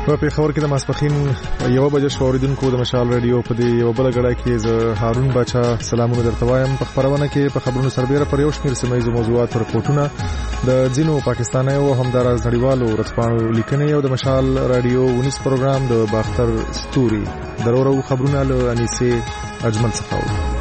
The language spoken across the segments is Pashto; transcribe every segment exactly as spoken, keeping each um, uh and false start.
په پیښور کې د ماسپخین یو بجې شو اوریدونکو د مشال رادیو په دې یو بل غړا کې ز هارون بچا سلامونه درته وایم. په خبرونه کې په خبرونو سربېره پر یو شمېر سیمایي موضوعات او رپورټونه د ځینو پاکستاني او همدارز نړیوالو ورځپاڼو لیکنې او د مشال رادیو ونیس پروګرام د باختر ستوري درورو خبرونه له انیسه اجمل څخه.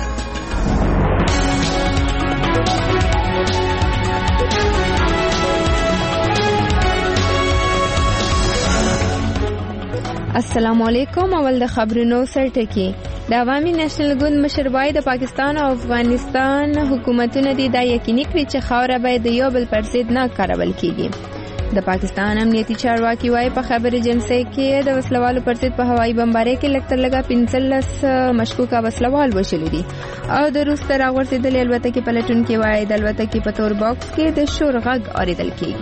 السلام علیکم. اول د خبرونو سرټکی. د عوامي نېشنل ګوند مشر وای د پاکستان او افغانستان حکومتونو د یقیني کړی چې خاوره باید د یو بل پر ضد نه کارول کیږي. د پاکستان امنیتي چارواکي وای په خبر اجنسی کې د وسلوالو پر ضد په هوایي بمبارۍ کې لکتر لګا پنځلس مشکوکه وسلوال وشلي دي او د روس تر غورځېدل الوتکې پلټون کې وای د الوتکې په تور باکس کې د شور غږ اوریدل کیږي.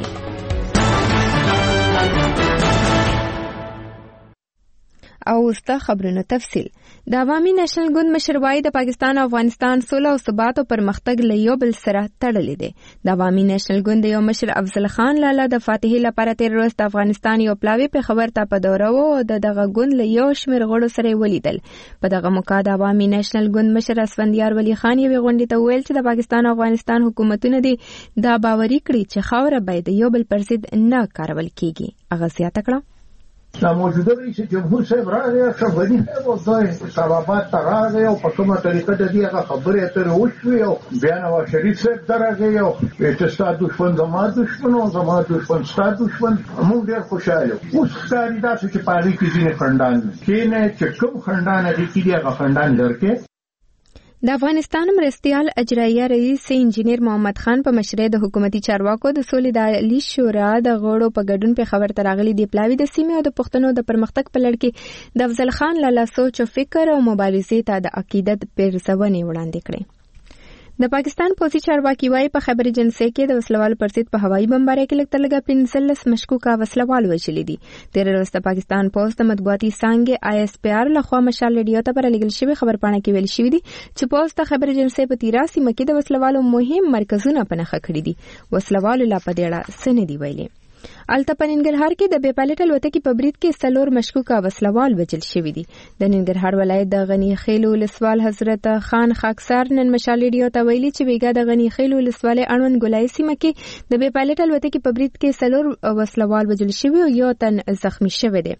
او ستا خبرونو تفصیل. د عوامي نېشنل ګوند مشر وای د پاکستان او افغانستان سوله او ثبات او پرمختګ له یو بل سره تړلې دي. د عوامي نېشنل ګوند یو مشر افضل خان لالا د فاتحې لپاره تیر ورځ د افغانستان یو پلاوی په خبر ته په دوره وو د دغه ګوند له یو شمېر غړو سره ولیدل. په دغه موقع د عوامي نېشنل ګوند مشر اسفندیار ولی خان یو غونډې ته ویل چې د پاکستان او افغانستان حکومتونه دي دا باوري کړي چې خاوره باید یو بل پر ضد نه کارول کیږي. هغه زیاته کړه نا موجوده رئیس جمهور صاحب راغی خبري او د سببات راغی او په کومه طریقه د دې خبرې اترې وشوي او بیان او شریف صاحب درغی او چې ستاسو دښمن زما دښمن او زما دښمن ستاسو دښمن. موږ ډېر خوشاله اوس ښکاري دا چې پاره کې ځینې خندان کینه چې کوم خندان دي چې هغه خندان لرکه. د افغانستان مرستیال اجرایه رئیس انجینیر محمد خان په مشرۍ د حکومتي چارواکو د سولې د عالی شورا د غړو په ګډون په خبر تراغلي دی پلاوی د سیمې او د پښتنو د پرمختګ په لړ کې د افضل خان لالا سوچ او فکر او مبارزې ته د عقیدت پیرزونې وړاندې کړې. د پاکستان پوځي چارواکي وایي په خبر اجنسی کې د وسلوال پر ضد په هوایي بمبارۍ کې لکتر لګا پنځلس مشکوکه وسلوال وشلي دي. تیر ورځ د پاکستان پوځ د مطبوعاتي څانګې آی اس پی آر لخوا مشال رادیو ته برلګل شوی خبرپاڼه کې ویل شوی دی چې پوځ د خبر اجنسی په تیرا سیمه کې د وسلوالو مهم مرکزونه په نښه کړی دي. وسلوالو لا په دې اړه څه نه دی ویلي. الته په ننګرهار کې د بې پایلټ الوتکې په برید کې څلور مشکوکه وسلوال وژل شوي دي. د ننګرهار ولایت د غنی خیل ولسوال حضرت خان خاکسار نن مشال رادیو ته ویلي چې بیګا د غنی خیل ولسوالۍ اړوند ګولای سیمه کې د بې پایلټ الوتکې په برید کې څلور وسلوال وژل شوي او یو تن زخمی شوی دی.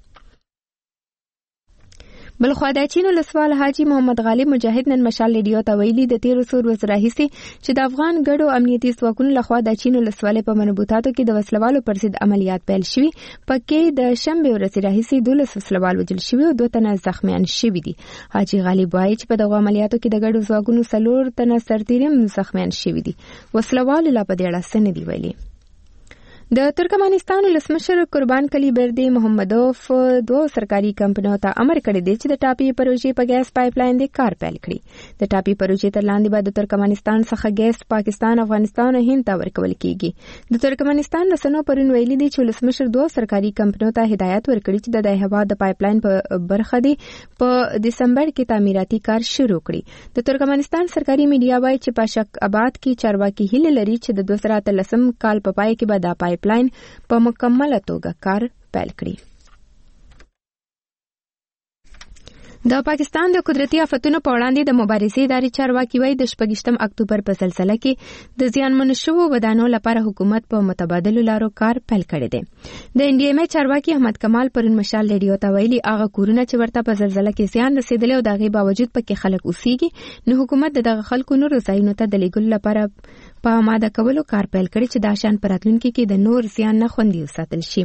بلخوا د چین ولسوال حاجی محمد غالب مجاهد نن مشال رادیو ته ویلي د تیر څو ورځې راهیسې چې د افغان ګډو امنیتي ځواکونو لخوا د چین ولسوالۍ په منبوطاتو کې د وسلوالو پر ضد عملیات پیل شوي. پکې د شنبې ورځې راهیسې دولس وسلوال وژل شوي او دوه تنه زخمیان شوي دي. حاجی غالب وایي چې په دغه عملیاتو کې د ګډو ځواکونو څلور تنه سرتیري زخمیان شوي دي. وسلوال لا په دې اړه څه نه دی ویلي. د ترکمنستان ولسمشر قربان کلی بردی محمدوف دوه سرکاري کمپنیو ته امر کړی دی چې د ټاپي پروژې په ګیس پایپ لاین د کار پیل کړي. د ټاپي پروژې تر لاندې به د ترکمنستان څخه ګیس پاکستان، افغانستان او هند ته ورکول کیږي. د ترکمنستان رسنیو پرون ویلي دي چې ولسمشر دوه سرکاري کمپنیو ته هدایت ورکړي چې د هوا د پایپ لاین په برخه دی په دسمبر کې تعمیراتي کار شروع کړي. د ترکمنستان سرکاري میډیا وایي چې په شک آباد کې چارواکي هیله لري چې د دوه زره اتلسم کال په پای کې به دا پایپ لاین په مکمله توګه کار پیل کړي. د پاکستان د قدرتي آفتونو په وړاندې د مبارزې ادارې چارواکي وایي د شپږشتم اکتوبر په سلسله کې د زیانمنو شوو ودانو لپاره حکومت په متبادلو لارو کار پیل کړی دی. د ان ډي ایم ای چارواکي احمد کمال پرون مشال رادیو ته ویلي هغه کورونه چې ورته په زلزلې کې زیان رسیدلی او د هغې باوجود پکې خلک اوسېږي، نو حکومت د دغه خلکو نورو ځایونو ته د لیږلو لپاره په آماده کولو کار پیل کړی چې دا شان په راتلونکي کې د نور زیان نه خوندي وساتل شي.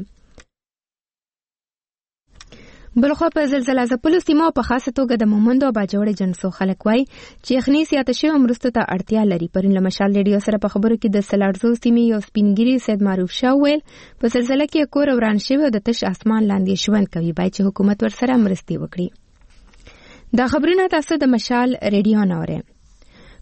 بلخوا په زلزلې ځپلو سیمو په خاصه توګه د مومندو او باجوړ جنسو خلک وایي چې یخني زیاته شوې او مرستو ته اړتیا لري. پرون له مشال رادیو سره په خبرو کې د سلاړزو سیمې یو سپینګیري سید معروف شاه ویل په زلزلې کې کور وران شوی او د تش اسمان لاندې ژوند کوي، باید چې حکومت ورسره مرستې وکړي. دا خبرونه تاسو د مشال رادیو نه اورئ.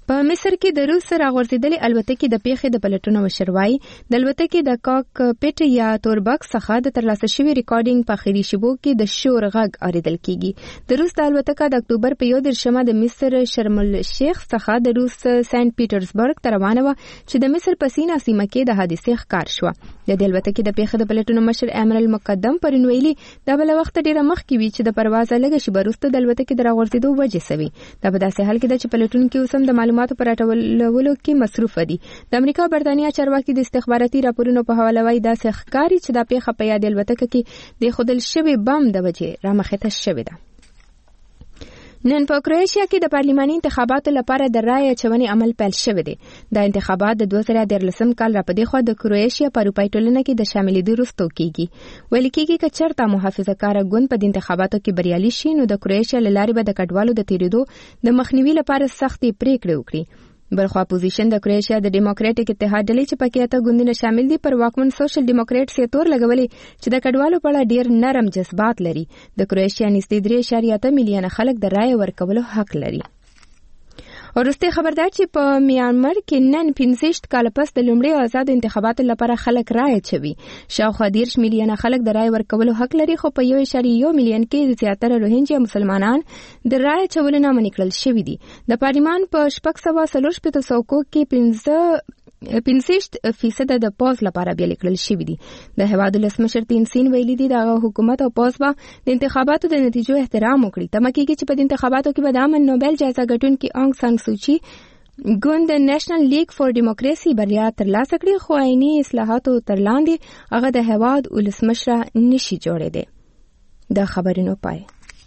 په مصر کې د روس راغورځېدلې الوتکې د پیښې د پلټنو مشر وایي د الوتکې د کاک پټ یا توربکس څخه د ترلاسه شوي ریکارډینګ په اخري شیبو کې د شور غږ اورېدل کیږي. د روس د الوتکه د اکتوبر په یو دېرشمه د مصر شرم الشیخ څخه د روس سنت پیټرزبرګ ته روانه وه چې د مصر په سینا سیمه کې د حادثې ښکار شوه. د دې الوتکې د پیښې د پلټنو مشر امرل مقدم پرون ویلي دا بل وخت ډیره مخکې وي چې د پرواز لږه شیبه وروسته د الوتکې د راغورځېدو وجې سوي. دا په داسې حال کې ده چې پلټونکي اوس هم د معلوماتو په راټولولو کې مصروف دي. د امریکا او برتانیا چارواکي د استخباراتي راپورونو په حواله وایي داسې ښکاري چې دا پیښه په یاد الوتکه کې د ایښودل شوي بم د وجې رامخته شوې ده. نن په کرواتیا کې د پارلماني انتخاباتو لپاره د رایې اچونې عمل پیل شوی دی. دا انتخابات د دوه زره دیارلسم کال راپدې خوا د کرواتیا په اروپایي ټولنه کې د شاملېدو وروسته کیږي. ویل کېږي که چېرته محافظه‌کاره ګوند په دې انتخاباتو کې بریالي شي نو د کرواتیا له لارې به د کډوالو د تېرېدو د مخنیوي لپاره سختې پریکړې وکړي. بلخوا اپوزیشن د کرواتیا د ډیموکراټیک اتحاد ډلې چې پکې اته ګوندونه شامل دي پر واکمن سوشل ډیموکراټ سي تور لګولې چې د کډوالو په اړه ډیر نرم جذبات لري. د کرواتیا نږدې درې اعشاریه اته میلیونه خلک د رایې ورکولو حق لري. ورسته خبردار چې په میانمار کې نن پنځه کاله پس د لومړي آزاد انتخاباتو لپاره خلک رایه اچوي. شاوخوا دېرش میلیونه خلک د رایې ورکولو حق لري خو په یو اعشاریه یو میلیون کې زیاتره روهینجیا مسلمانان د رایې اچولو نه منع کړل شوي دي. د پارلمان په شپږ سوه څلور شپېته څوکو کې پنځه پنځه فیصد د پوز لپاره بیا لیکل شوي دي. د هیواد ولسمشر تین سین ویلي دي د حکومت او پوز به د انتخاباتو د نتیجو احترام وکړي. تمه کېږي چې په دې انتخاباتو کې به د امن نوبل جایزه ګټونکي آنګ سان سوچي ګوند نېشنل لیگ فور ډیموکراسي بریا ترلاسه کړي خو عیني اصلاحاتو تر لاندې هغه د هیواد ولسمشر نشي جوړېدی. د خبرونو پای.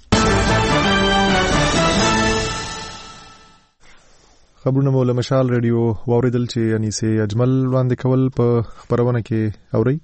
خبرونه مو له مشال رادیو واوریدل چې انیسه اجمل وړاندې کول په خبرونه کې اوري.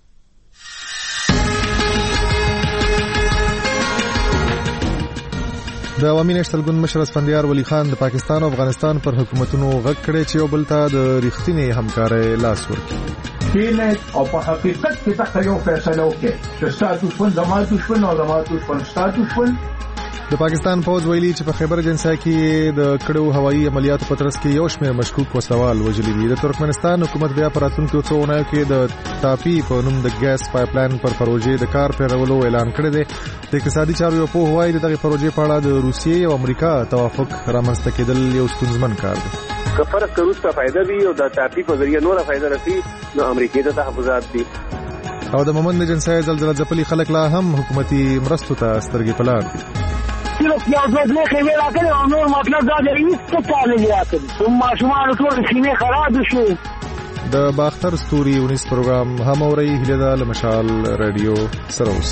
د عوامي نېشنل ګوند مشر اسفندیار ولی خان د پاکستان او افغانستان پر حکومتونو غږ کړی چې یو بل ته د ریښتینې همکارۍ لاس ورکړي. کینه او په حقیقت کې دا یو فیصله وکړي چې ستا دشمن زما دشمن او زما دشمن ستا دشمن. د پاکستان پوز ویلي چې په خیبر جنسا کې د کړو هوایي عملیاتو په ترڅ کې یو شمېر مشکوک وسوال وژلي دي. د ترکمنستان حکومت بیا په راتلونکو څو اونیو کې د تاپي په نوم د ګیس پایپ لاین پر پروژې د کار پیلولو اعلان کړی دی. د اقتصادي چارو یو پوه وایي دغه پروژې په اړه د روسیې او امریکا توافق رامنځته کېدل یو ستونزمن کار دی. که فرض که روس ته فایده وي او د تاپي په ذریعه نوره فایده رسي نو امریکې ته تحفظات دي. او د مومند جنسا زلزله ځپلي خلک لا هم حکومتي مرستو ته سترګې په لار دي. صرف یو ځل خېمه راکړي او نور مطلب دا دی چې څه نه راکړي ثم ماشومان ټول خېمه خراب شي. د باختر ستوري ونیس پروګرام هم اوري هله د مشال رادیو سره اوس.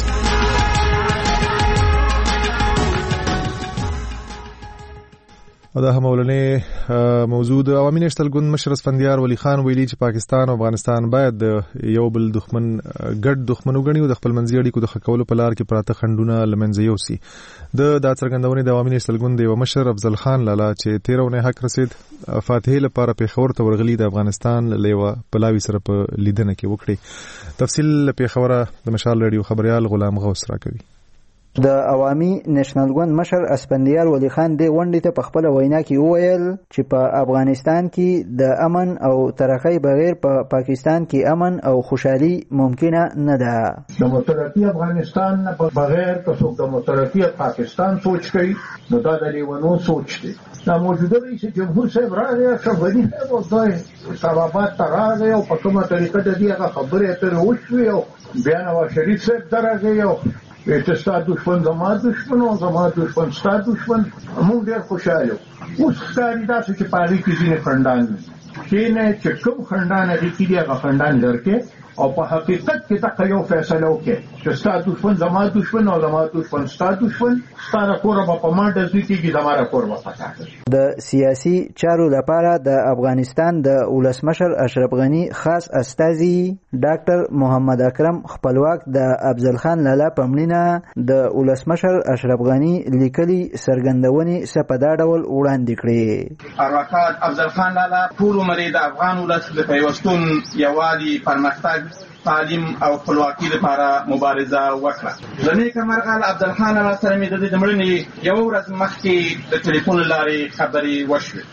دا هم ولنې موضوع د عوامي نېشنل ګوند مشر اسفندیار ولی خان ویلي چې پاکستان او افغانستان باید یو بل دښمن ګډ دښمن وګڼي او د خپل منځي اړیکو د ښه کولو په لار کې پراته خنډونه له منځه یوسي. د دا څرګندونې د عوامي نېشنل ګوند یو مشر افضل خان لالا چې تیرونه حق رسید فاتحه لپاره پیښور ته ورغلي د افغانستان لیوه پلاوی سره په لیدنه کې وکړي. تفصیل پیښوره د مشال رادیو خبريال غلام غوث راکوي. د عوامي نېشنل ګوند مشر اسفندیار ولی خان د غونډې ته په خپل وینا کې وویل چې په افغانستان کې د امن او ترقۍ بغیر په پا پاکستان کې امن او خوشحالي ممکنه نه ده. د مترقي افغانستان نه بغیر که څوک د مترقي پاکستان سوچ کوي نو دا د لیونو سوچ دی. دا موجوده رئیس جمهور صاحب راغی شغلی او دای سبابات راغی او په کومه طریقه د دې هغه خبرې اترې وشوې او بیا نواز شریف صاحب درغی او چې ستا دشمن زما دشمن او زما دشمن ستا دشمن. موږ ډېر خوشاله یو. اوس ښکاري داسې چې په هغې کې ځینې خنډان دي کینه چې کوم خنډان هغې کې دي هغه خنډان لرکې او په حقیقت کې دغه یو فیصله وکړي چې ستا دشمن زما دشمن او زما دشمن ستا دشمن. ستا د کوره به په ما ډزې کېږي زما د کور به پتا کړي. د سیاسي چارو لپاره د افغانستان د ولسمشر اشرف غني خاص استازي ډاکټر محمد اکرم خپلواک د افضل خان لالا په مړینه د ولسمشر اشرف غني لیکلي څرګندونې څه په دا ډول وړاندې کړې. ارواښاد افضل خان لالا ټول عمر د افغان ولس د پیوستون یووالي پرمختګ تعلیم او خپلواکي لپاره مبارزه وکړه. د نیکه مرغه عبدل خان لالا سره مې د دې مړینې یو ورځ مخکې د ټلیفون لارې خبرې وشوې.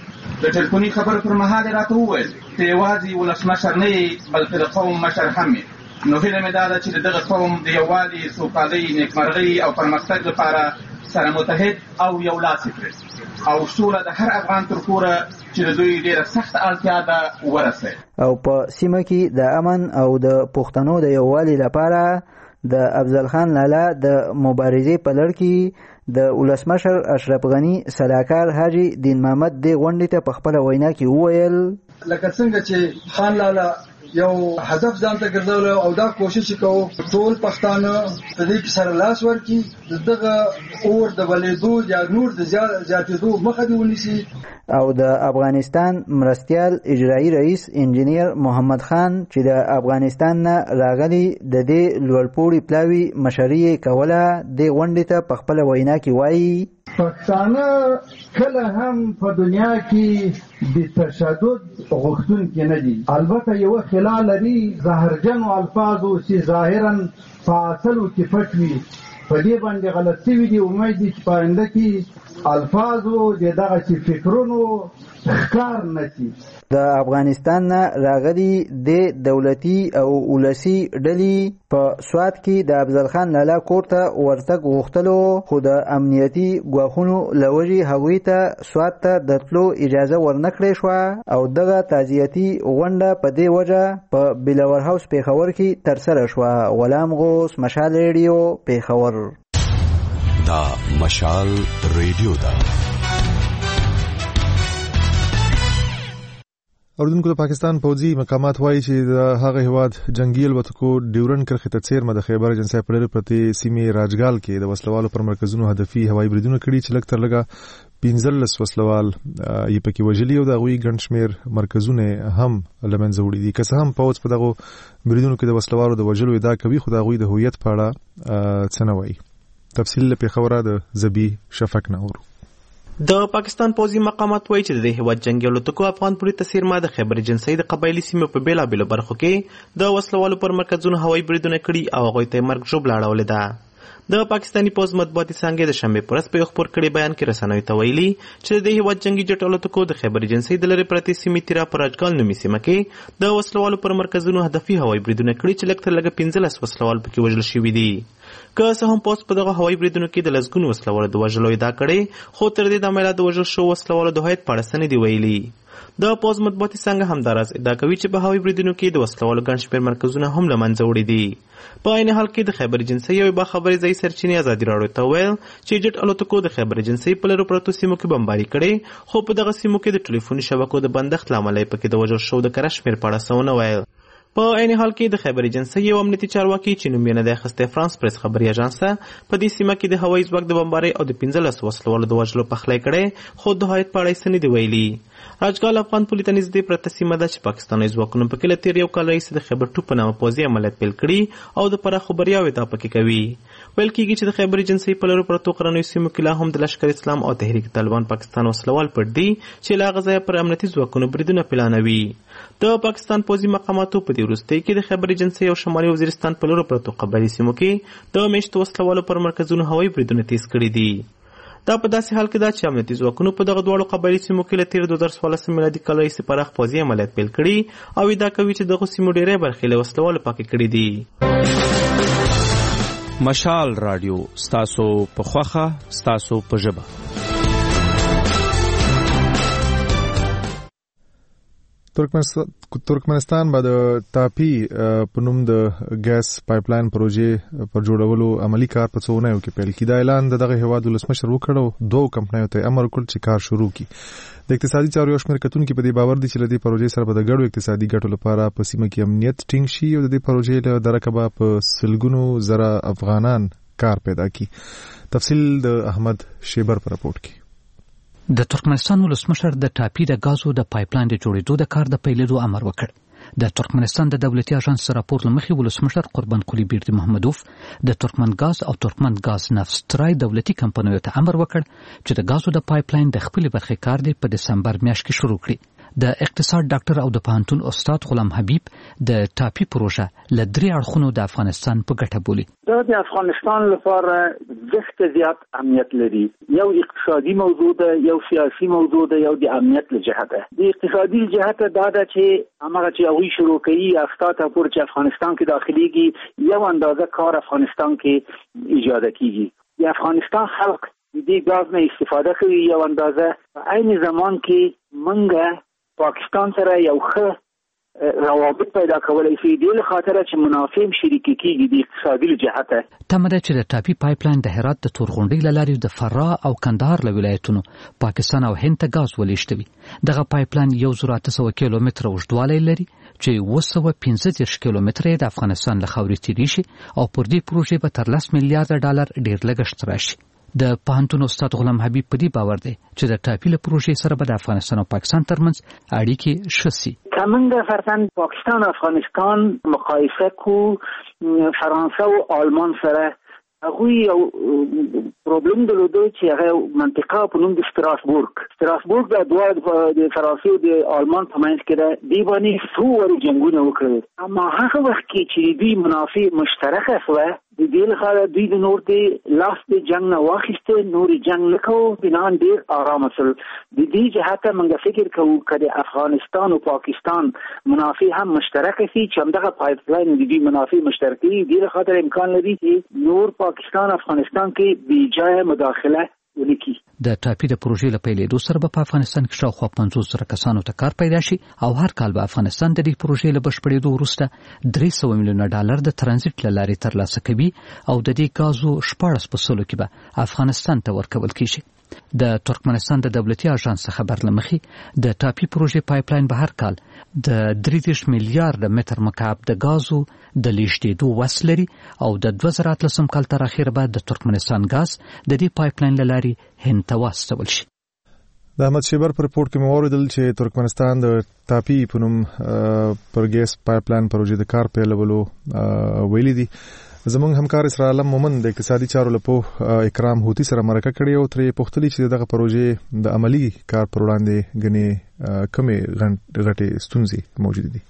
د ټلیفوني خبرو پر مهال یې راته وویل ته یوازې ولسمشر نه یې بلکې د قوم مشر هم یې. نو هیله مې دا ده چې د دغه قوم د یووالي، سوکالۍ، نیکمرغۍ او پرمختګ لپاره سره متحد او یو لاس کړي او سوله د هر افغان تر کوره چې د دوی ډېره سخته اړتیا ده ورسوي. او په سیمه کې د امن او د پښتنو د یووالي لپاره د افضل خان لالا د مبارزې په لړ کې د ولسمشر اشرف غني سلاکار حاجي دین محمد دې غونډې ته په خپله وینا کې وویل لکه څنګه چې خان لالا یو هدف ځان ته ګرځول او دا کوشش کوو ټول پښتانه په دې کې سره لاس ورکړي دغه اور د بلېدو یا نور د زیاتېدو مخه دې ونیسي. او د افغانستان مرستیال اجرایی رئیس انجینیر محمد خان چې د افغانستان نه راغلی د دې لوړپوړي پلاوي مشري کوله د غونډې ته په خپله وینا کې وایي پښتانه کله هم په دنیا کې د تشدد غوښتونکي نه دي. البته یو خلال لري زهرجن الفاظو چې ظاهرا په اصلو کې پټ وي په دې باندې غلط شوي دي. امید دي چې په آینده کې الفاظو د دغسې فکرونو ښکار نه شي. د افغانستان نه راغلي د دولتي او ولسي ډلې په سوات کې د افضل خان لالا کور ته ورتګ غوښتلو خو د امنیتي ګواښونو له وجې هغوی ته سوات ته د تلو اجازه ورنه کړې شوه او دغه تعزیتي غونډه په دې وجه په بلاور هاوس پېښور کې ترسره شوه. غلام غوث، مشال ریډیو، پېښور. دا مشال ریډیو ده. اوردونکو د پاکستان پوځي مقامات وایي چې د هغه هیواد جنگي الوتکو ډیورن کرښې ته څیرمه د خیبر ایجنسۍ په ډېرې پرتې سیمې راجګال کې د وسلوالو پر مرکزونو هدفي هوایي بریدونه کړي چې لږ تر لږه پنځلس وسلوال یې پکې وژلي او د هغوی ګڼ شمېر مرکزونه هم له منځه وړي دي. که څه هم پوځ په دغو بریدونو کې د وسلوالو د وژلو ادعا کوي خو د هغوی د هویت په اړه څه نه وایي. تفصیل له پېښوره د زبی شفق نه اورو. د پاکستان پوځي مقامات وایي چې د هیواد جنگي الوتکو افغان پولیس ته څیرمه د خیبر ایجنسۍ د قبایلي سیمو په بېلابېلو برخو کې د وسلوالو پر مرکزونو هوایي بریدونه کړي او هغوی ته مرګ ژوبله اړولې ده. د پاکستاني پوځ مطبوعاتي څانګې د شنبې په ورځ په یو خپور کړي بیان کې رسنیو ته ویلي چې د هیواد جنگي جټ الوتکو د خیبر ایجنسۍ د لرې پرتې سیمې تیرا په راجګال نومي سیمه کې د وسلوالو پر مرکزونو هدفي هوایي بریدونه کړي چې لږ تر لږه پنځلس وسلوال پکې وژل شوي دي. که څه هم پوځ په دغه هوایي بریدونو کې د لسګونو وسلوالو د وژلو ادعا کړې خو تر دې دمه د وژل شوو وسلوالو د هویت په اړه څه نه دي ویلي. د پوځ مطبوعاتي څانګه همداراز ادعا کوي چې په هوایي بریدونو کې د وسلوالو ګڼ شمېر مرکزونه هم له منځه وړي دي. په عین حال کې د خیبر ایجنسۍ یوې باخبرې ځایي سرچینې ازادي راډیو ته وویل چې جټ الوتکو د خیبر ایجنسۍ په لرو پرتو سیمو کې بمباري کړې خو په دغه سیمو کې د ټلیفوني شبکو د بندښت له امله یې پکې د وژل شوو د کره شمېر په اړه څه ونه ویل. په عین حال کې د خیبر ایجنسۍ یو امنیتي چارواکي چې نوم یې نه دی اخیستی فرانس پریس خبري اژانس په دې سیمه کې د هوایي ځواک د بمبارۍ او د پنځلسو وسلوالو د وژلو پخلی کړی خو د هوایت په اړه یې څه نه دي ویلي. راجګال افغان پولي ته نږدې پرته سیمه ده چې پاکستاني ځواکونو پکې له تېر یو کال راهیسې د خیبر ټو په نامه پوځي عملیات پیل کړي او د پراخو بریاوو ادعا پکې کوي. ویل کېږي چې د خیبر ایجنسۍ په لرو پرتو غرنیو سیمو کې لا هم د لشکر اسلام او تحریک طالبان پاکستان وسلوال پټ دي چې له هغه ځایه پر امنیتي ځواکونو بریدونه پلانوي. د پاکستان پوځي مقاماتو په دې وروستۍ کې د خیبر ایجنسۍ او شمالي وزیرستان په لرو پرتو قبایلي سیمو کې د میشتو وسلوالو پر مرکزونو هوایي بریدونه تیز کړي دي. دا په داسې حال کې ده چې امنیتي ځواکونو په دغه دواړو قبایلي سیمو کې له تېر دوه زره څوارلسم میلادي کال راهیسې پراخ پوځي عملیات پیل کړي او ادعا کوي چې دغو سیمو ډېری برخې له وسلوالو پاکې کړي دي. مشال رادیو ستاسو په خوښه ستاسو په ژبه. ترکمنستان به د تاپی په نوم د ګاز پایپلاین پروژې پر جوړولو عملی کار په څو اونیو کې پیل کړي. دا اعلان د دغه هیواد ولسمشر وکړ او دوو کمپنیو ته امر وکړ چې کار شروع کړي. د اقتصادي چارو یو شمېر کتونکي په دې باور دي چې له دې پروژې سره به د ګډو اقتصادي ګټو لپاره په سیمه کې امنیت ټینګ شي او د دې پروژې له درکه به په سلګونو زره افغانان کار پیدا کړي. تفصیل د احمد شیبر په راپورټ کې. د ترکمنستان ولسمشر د ټاپي د غازو د پایپلاین د جوړېدو د کار د پیلېدو امر وکړ. د ترکمنستان د دولتي اژانس راپور لمخې ولسمشر قربان قلی بیردی محمدوف د ترکمن غاز او ترکمن غاز نفت دولتي کمپنیو ته امر وکړ چې د غازو د پایپلاین د خپل برخې کار دی په دسمبر میاشت کې شروع کړي. د اقتصاد ډاکټر او د پوهنتون استاد غلام حبیب د ټاپي پروژه له درې اړخونو د افغانستان په ګټه بولي. دا د افغانستان لپاره ډېر زیات اهمیت لري. یو اقتصادي موضوع ده، یو سیاسي موضوع ده، یو د امنیت له جهته. د اقتصادي جهته دا ده چې هغه چې هغوی شروع کوي افتا پور چې افغانستان کې داخليږي یو اندازه کار افغانستان کې ایجاد کیږي. د افغانستان خلک د دې غاز نه استفاده کوي یو اندازه. په عین زمان کې منګه پاکستان سره یو ښه روابط پیدا کولای شي د خاطر چې منافع شریکي کیږي د اقتصادي جهته. تمه ده چې د ټاپي پایپلاین د هرات د تورغونډۍ له لارې د فراه او کندهار له ولایتونو پاکستان او هند ته غاز ولېږدوي. دغه پایپلاین یو زره اته سوه کیلومتره اوږدوالی لري چې اوه سوه پنځه دېرش کیلومتره د افغانستان له خاورې تیری شي او پر دې پروژې به تر لس میلیارډ ډالر ډېر لګښت راشي. د پوهنتون استاد غلام حبیب په دې باور دی چې د ټاپي له پروژې سره به د افغانستان او پاکستان ترمنځ اړیکې ښه سي. کمنګ فرضاً پاکستان او افغانستان مقایسه کو فرانسه او آلمان سره هغوی یو پروبلم درلوده چې هغه منطقه په نوم د ستراسبورګ ستراسبورګ د دوه د فرانسې او د آلمان په منځ کې ده. دی باندې څو ورځې جنګونه وکړل، اما هغه وخت کې چې دوی منافع مشترکه شوه د دې لپاره دوی د نور د لاس د جنګ نه واخیسته، نور جنګ نه کوو، بنان ډېر آرام شول. د دې جهته موږ فکر کوو که د افغانستان او پاکستان منافع هم مشترکه شي چې همدغه پایپلاین د دوی منافع مشترکه وي. د دې خاطر امکان لري چې نور پاکستان افغانستان کې بې جایه مداخله ولیکي. د ټاپي د پروژې له پیلېدو سره به په افغانستان کې شاوخوا پنځوس زره کسانو ته کار پیدا شي او هر کال به افغانستان د دې پروژې له بشپړېدو وروسته درې سوه میلیونه ډالر د ترانزیت له لارې ترلاسه کوي او د دې ګازو شپاړس په سلو کې به افغانستان ته ورکول کیږي. د ترکمنستان د دولتي اژانس خبر لمخې د ټاپي پروژې پایپلاین به هر کال د درې دېرش میلیارډ متر مکعب د ګازو د لیږدېدو وس لري او د دوه زره اتلسم کال تر اخره به د ترکمنستان ګاز د دې پایپلاین له لارې هند ته واستول شي. د احمد شیبر پر رپورټ کې مې واوریدل چې ترکمنستان د ټاپي په نوم پر ګیس پایپلاین پروژې د کار پیلولو ویلي دي. زموږ همکار اسرا عالم مومن د اقتصادي چارو لپاره اکرام هوتی سره مرکه کړې او ترې پوښتنه چې دغه پروژې د عملی کار پر وړاندې غني کمې غټې ستونزې موجود دي.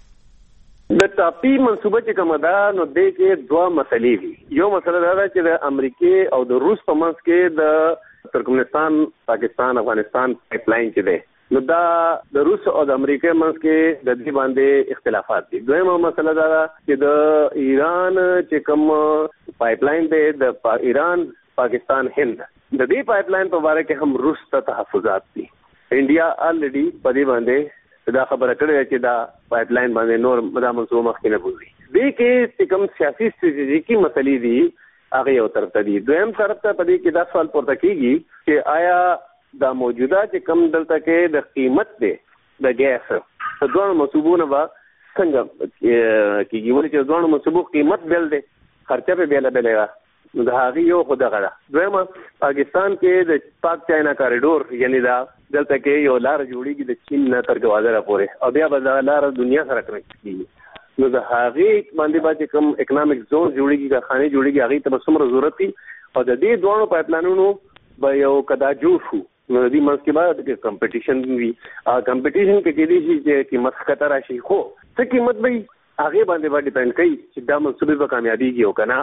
د ټاپي منصوبه چې کومه ده نو د کې دوه مسلې دي. یو مسله دا ده چې د امریکای او د روس په منځ کې د ترکمنستان پاکستان افغانستان پایپلاین چې ده نو دا د روس او د امریکای منځ کې د دې باندې اختلافات دي. دویمه مسله دا ده چې د ایران چې کوم پایپلاین دی د ایران پاکستان هند د دې پایپلاین په اړه کې هم روس ته تحفظات دي. انډیا الریډي په دې باندې دا خبره کړې چې دا پایپلاین باندې نور مدا منصوبه مخکې نه بوزي. دې کې چې کوم سیاسي ستراتیژیکي مسلې دي هغه یو طرف ته دي. دویم طرف ته په دې کې دا سوال پورته کیږي چې آیا دا موجوده چې کم دلته کې د قیمت دی د ګیس د دوه منصوبونو به څنګه کېږي، ولې چې دوه منصوبو قیمت بیل دی خرچه به بیل بیل نو د هغې یو خو دغه ده. دویمه پاکستان کې د پاک چاینا کاریډور یعنی دا دلته کې یو لار جوړیږي د چین نه تر ګوادره پورې او بیا به دا لار دنیا سره کنیکټ کېږي نو د هغې باندې به کوم اکنامک زون جوړیږي کارخانې جوړیږي هغې ته به څومره ضرورت وي او د دې دواړو پایپلاینونو به یو کدا جوړ شو نو د دې منځ کې به کمپټیشن وي. کمپټیشن کې کېدای شي چې قیمت ښکته راشي خو څه قیمت به هغې باندې به ډیپینډ کوي چې دا منصوبې به کامیابېږي او که نه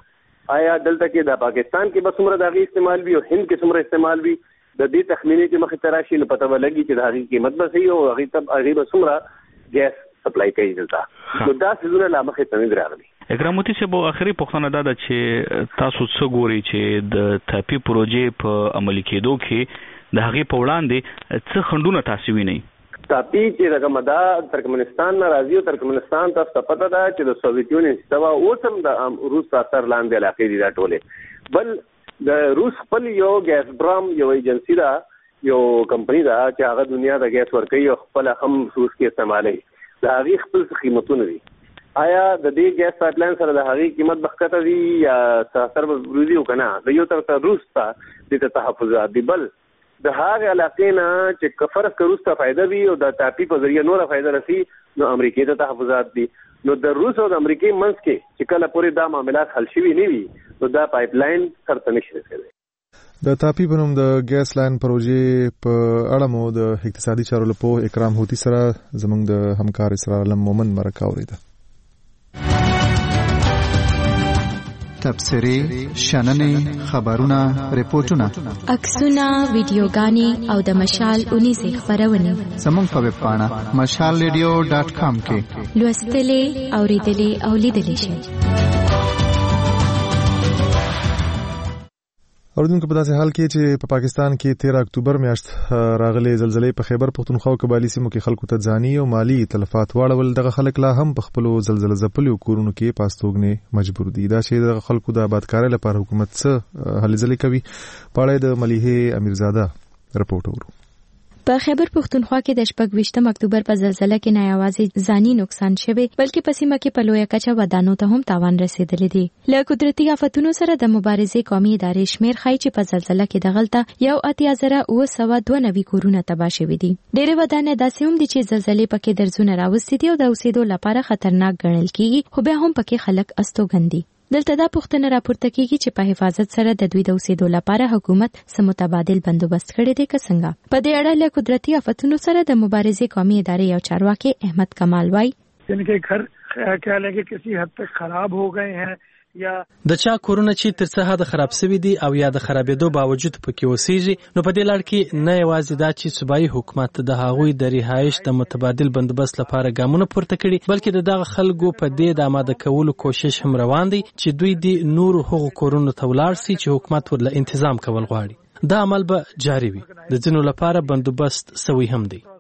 او آیا دلته کې د پاکستان کې به څومره د هغې استعمال وي او هند کې څومره استعمال وي د دې تخمینې چې مخې ته راشي نو پته به لګي چې د هغې قیمت به صحیح او هغې به څومره ګیس سپلای کوي دلته نو دا څیزونه لا مخې ته نه دي راغلي. اکراموتی صاحب اخري پوښتنه دا ده چې تاسو څه ګورئ چې د ټاپي پروژې په عملي کېدو کې د هغې په وړاندې څه خنډونه تاسو وینئ؟ ټاپي چې رقم دا ترکمنستان نه راځي او ترکمنستان تاسو ته پته ده چې د سوویت یونین څخه اوس هم د روس په اثر لاندې علاقې دي دا ټولې. بل د روس خپل یو ګیس برام یو ایجنسی ده یو کمپنی ده چې هغه دنیا د ګیس ورکوي او خپل هم روس کې استعمالوي د هغې خپل قیمتونه دي. آیا د دې ګیس پایپلاین سره د هغې قیمت به ښکته وي یا سر به بروزي او که نه د یو طرف ته روس ته دې ته تحفظات دي. بل د هغې علاقې نه چې که فرض که روس ته فایده وي او د ټاپي په ذریعه نوره فایده رسي نو امریکې ته تحفظات دي. نو د روس او د امریکې منځ کې چې کله پورې دا معاملات حل شوي نه وي نو دا پایپلاین سرته نشي رسېدلی. د تاپی په نوم د ګیس لاین پروژې په اړه مو د اقتصادي چارو لپاره اکرام هوتی سره زموږ د همکار اسرار علم مومن مرکه اوریده. تبصرې، شننې، خبرونه، ریپورتونه، عکسونه، ویډیوګانې او د مشال اونیزې خبرونه زموږ په ویب پاڼه مشال ریډیو ډاټ کام کې لوستلې، اوریدلې او لیدلې شئ. اوردونکو په داسې حال کې چې په پا پاکستان کې تیرہ اکتوبر میاشت راغلي زلزلې په خیبر پختونخوا او قبایلی سیمو کې خلکو ته ځاني او مالی تلفات واړول. دغه خلک لا هم په خپل زلزلې ځپلو کورونو کې پاستوګنې مجبور دي. دا چې د خلکو د آبادکارۍ لپاره حکومت څه هلې ځلې کوي په اړه د ملیحه امیرزاده رپورټ ورو. په خیبر پختونخوا کې د شپږ ویشتم اکتوبر په زلزلې کې نه یوازې ځاني نقصان شوی بلکې په سیمه کې په لویه کچه ودانو ته هم تاوان رسیدلی دی. له قدرتي آفتونو سره د مبارزې قومي ادارې شمیر ښایي چې په زلزلې کې دغلته یو اتیا زره اوه سوه دوه نوي کورونه تباه شوي دي. ډېرې ودانۍ داسې هم دي چې زلزلې پکې درزونه راوستي دي او د اوسېدو لپاره خطرناک ګڼل کېږي، خو بیا هم پکې خلک استوګن دي. دلته دا پوښتنه راپورته کیږي چې په حفاظت سره د دوی د اوسېدو لپاره حکومت څه متبادل بندوبست کړی دی که څنګه. په دې اړه له قدرتي آفتونو سره د مبارزې قومي ادارې یو چارواکي احمد کمال وایي जिनके घर ख्याल है कि किसी हद तक खराब हो गए हैं یا د چا کورونه چې تر څه حد خراب شوي دي او یا د خرابېدو باوجود پکې اوسېږي، نو په دې لړ کې نه یوازې دا چې صوبایي حکومت د هغوی د رهایش د متبادل بندوبست لپاره ګامونه پورته کړي، بلکې د دغه خلکو په دې د آماده کولو کوشش هم روان دی چې دوی د نورو هغو کورونو ته ولاړ سي چې حکومت ورله انتظام کول غواړي. دا عمل به جاري وي. د ځینو لپاره بندوبست سوی هم دی.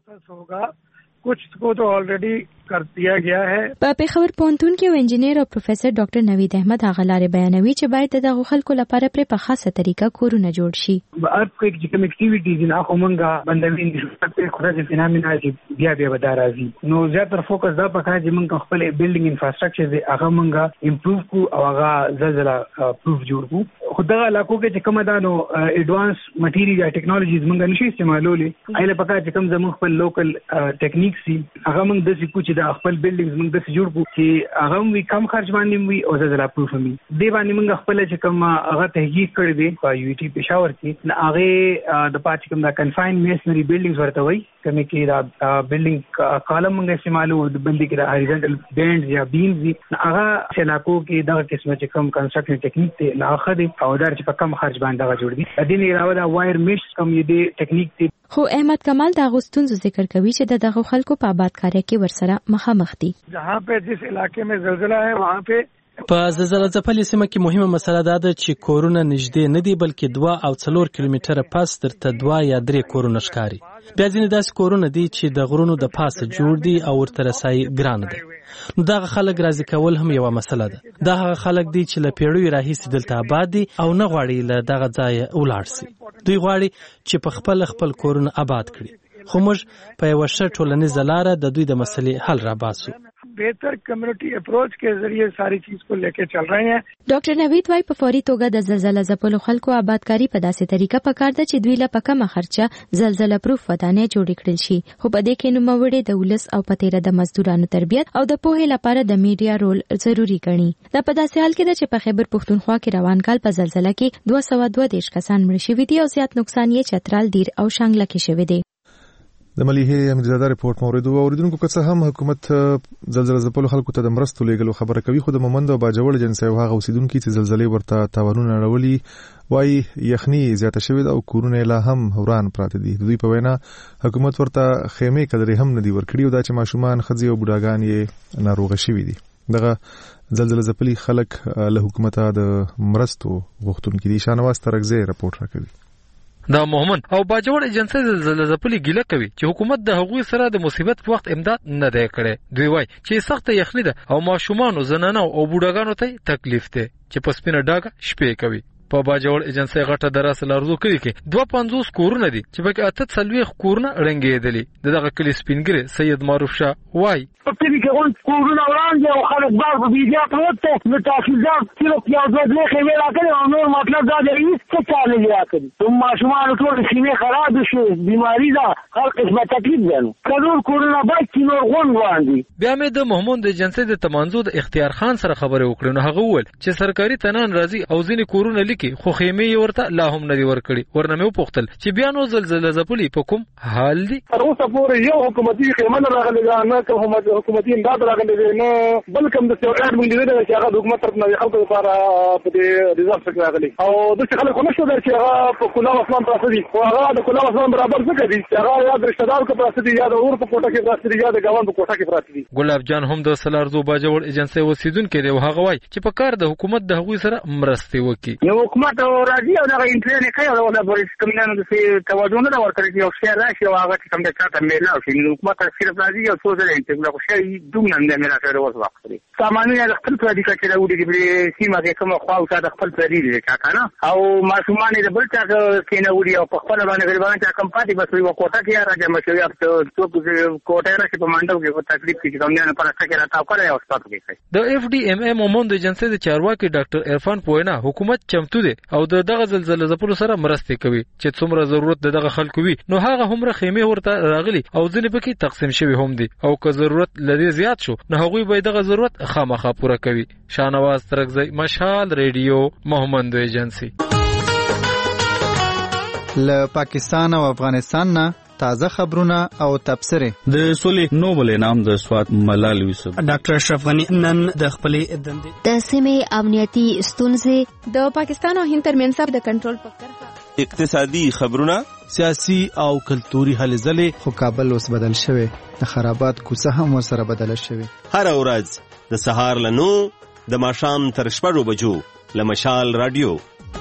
कुछ को तो ऑलरेडी कर दिया गया है. په پیښور پوهنتون کې یو انجینیر او پروفیسور ډاکټر نوید احمد هغه لارې بیانوي چې باید دغه خلکو لپاره پر په خاصه طریقه کورونه جوړ شي. ارت کویک چې کوم اکټیویټیز نه خو مونږه بندوي نشو په خوري فینامنا چې بیا بیا ودا راځي. نو زیاتره فوکس دا پکای چې مونږ خپل بلډینګ انفراستراکچر دی هغه مونږه امپروو کو او هغه زلزلہ پروف جوړ کو. خو دغه علاقو کې چې کوم دانو ایڈوانس مټیریال یا ټیکنالوژیز مونږ نشي استعمالولې، ایله پکای چې کوم زموږ خپل لوکل ټیکنیک سي هغه مونږ د څه کوچ د خپل بلډینګز مونږ د څه جوړ کو چې هغه وی کم خرج باندې وي او زلزلہ پروف وي. دی باندې مونږ خپل چې کوم هغه تحقیق کړی دی په یو ټي پېښور کې، هغه د پاتې کوم د کنفاین میسنری بلډینګز ورته وي کومې کې دا بلډینګ کالم مونږ استعمالو د بلډینګ کې د هاریزونټل بینډز یا بیمز دي، هغه علاقو کې دغه قسمه چې کوم کنسټرکشن ټیکنیک ته نه خدي او در چې په کم خرج باندې هغه جوړ دي. د دې نه علاوه دا وایر میش کوم یې ټیکنیک دی. خو احمد کمال دا غوښتنځو ذکر کوي چې د دغه خلکو په آبادکارۍ کې ورسره مخامخ دي. جہاں پہ جس علاقے میں زلزلہ ہے وہاں پہ په زلزلہ ځپلې سیمه کې مهمه مسله دا ده چې کورونه نږدې نه دي بلکې دوه او څلور کیلومتره پس درته دوه یا درې کورونه ښکاري. بیا ځینې داسې کورونه دي چې د غرونو د پاسه جوړ دي او ورته رسایي ګرانه ده. نو دغه خلک راضي کول هم یوه مسله ده. دا هغه خلک دي چې له پیړیو راهیسې دلته آباد دي او نه غواړي له دغه ځایه ولاړ سي. دوی غواړي چې په خپل خپل کورونه آباد کړي، خو موږ په یوه ښه ټولنیزه لاره د دوی د مسلې حل راباسو. بهتر کمیونټي اپروچ کې ذریعے ساری چیز کو لیکے چل رہے ہیں. ډاکټر نوید وايي په فوري توګه د زلزلہ ځپلو خلکو آبادکاری په داسې طریقه پکار ده چې دوی له پکمه خرچه زلزلہ پروف ودانۍ جوړ کړل شي، خو په دې کې نوموړي د ولس او پتیره د مزدورانو تربیت او د پوهې لپاره د میډیا رول ضروری ګڼي. دا په داسې حال کې ده چې په خیبر پختونخوا کې روان کال په زلزلہ کې دوه سوه دوه دېرش کسان مړه شوي دي او زیات نقصان یې چترال، دیر او شانګله کې شوی دی. د ملیحه امیرزاده رپورټ موریدو اوریدونکو که څه هم حکومت زلزلہ ځپلو خلکو ته د مرستو لیږلو خبره کوي، خو د مومند او باجوړ جنسي او هغه اوسیدونکو چې زلزلې ورته تاوانونه اړولي وایي یخني زیاته شوې ده او کورونه لا هم وران پراته دي. دوی په وینا حکومت ورته خیمې قدرې هم نه دي ورکړي او دا چې ماشومان، ښځې او بوډاګان یې ناروغه شوي دي. دغه زلزلہ ځپلي خلک له حکومته د مرستو غوښتونکي دي. شانواز ترکزی رپورټ راکوي. دا مومن او باجوړ ایجنسی زلزلہ ځپلي ګیله کوي چې حکومت د هغوی سره د مصیبت په وخت امداد نه دی کړی. دوی وایي چې سخت یخني ده او ماشومان، زنانه او بوډاګانو ته تکلیف دی چې په سپینه ډاګه شپې کوي. په باجوړ ایجنسی غټه دراسه لارزو کړي کې دوه پنځوس کورونه دي چې پکې اته څلوېښت کورونه رنګېدلي. دغه کلي سپینګرې سید معروف شاه وایي په کلي کې اون کورونه وړاندې او خلک بار په بیدیا پروت دی. نو تحصیلدار صرف یو دوه درې خیمې راکړې او نور مطلب دا دی هېڅ څه چا نه دي راکړي. ماشومانو ټولې خیمې خرابې شوې، بیماري ده، هر قسمه تکلیف دی. نو که نور کورونه بچ کړي نور غونډ وړاندې. بیا مې د محمود ایجنسۍ د تمانځو د اختیار خان سره خبرې وکړې. نو هغه وویل چې سرکاري تنان راځي او ځینې کورونه لیکي کې خو خیمه ورته لا هم نه دی ورکړي. ورنه مې وپوښتل چې بیا نو زلزلې ځپلي په کوم حال دي. تر اوسه پورې یو حکومتي خیمه نه راغلې ده، نه کوم حکومتي امداد راغلی دی، نه بل کوم د سیاست مونږ دی چې هغه د حکومت طرف نه خلکو لپاره په دې ریزرف څخه راغلي. او د څه خلکو نشو چې هغه په کلام اسمان پراته دي، او هغه د کلام اسمان برابر څه کوي چې هغه یا د رشتہ دار کو پراته دي، یا د اور په کوټه کې پراته دي، یا د ګاون په کوټه کې پراته دي. ګلاب جان هم د سلارزو باجوړ ایجنسی اوسیدونکو دی او هغه وایي چې په کار د حکومت د هغوی سره مرستې وکړي. یو حکومت راځي او دغه انټرنیټ کوي او د پولیس کمینانو د توجه نه ورکړي چې یو شی راشي او هغه څنګه چاته میلاو شي. نو حکومت صرف راځي او څو ځله انټرنیټ کوي دومره نه میلاو شي ورته وخت لري. ساماني د خپل پردي کچې راوړي چې سیمه کې کوم خو او د خپل پردي دي کنه او ماشومان د بل چا کې نه وړي او په خپل باندې غریبانو چا کم پاتې بس یو کوټه کې راځي مشه یا څو کوټه راځي په منډو کې په تکلیف کې کومه پر څه کې راځي کړی او ستاسو کې د اف ډي ام ام مومند ایجنسی د چارواکي ډاکټر عرفان پوینا حکومت چمتو دی او دغه زلزلې ځپلو سره مرسته کوي چې څومره ضرورت دغه خلکو وي نو هغه هم خیمه ورته راغلي او ځنې پکې تقسیم شوی هم دي او که ضرورت لري زیات شو نو هغوی به دغه ضرورت خامخا پوره کوي. شاهنواز ترکزی، مشال ریډیو، مومند ایجنسی. له پاکستان او افغانستان نه تازه خبرونه او تبصره. د سولې نوبل انعام د سواد ملال یوسف ډاکټر اشرف غنی نن د خپلې دندې د سیمې امنیتي ستونزې د پاکستان او هند ترمنځ د کنټرول په کرښه اقتصادي خبرونه، سیاسي او کلتوري هلې ځلې. خو کابل اوس بدل شوی، د خرابات کوڅه هم ورسره بدله شوی. هر ورځ د سهار له نو د ماښام تر شپږو بجو له مشال رادیو.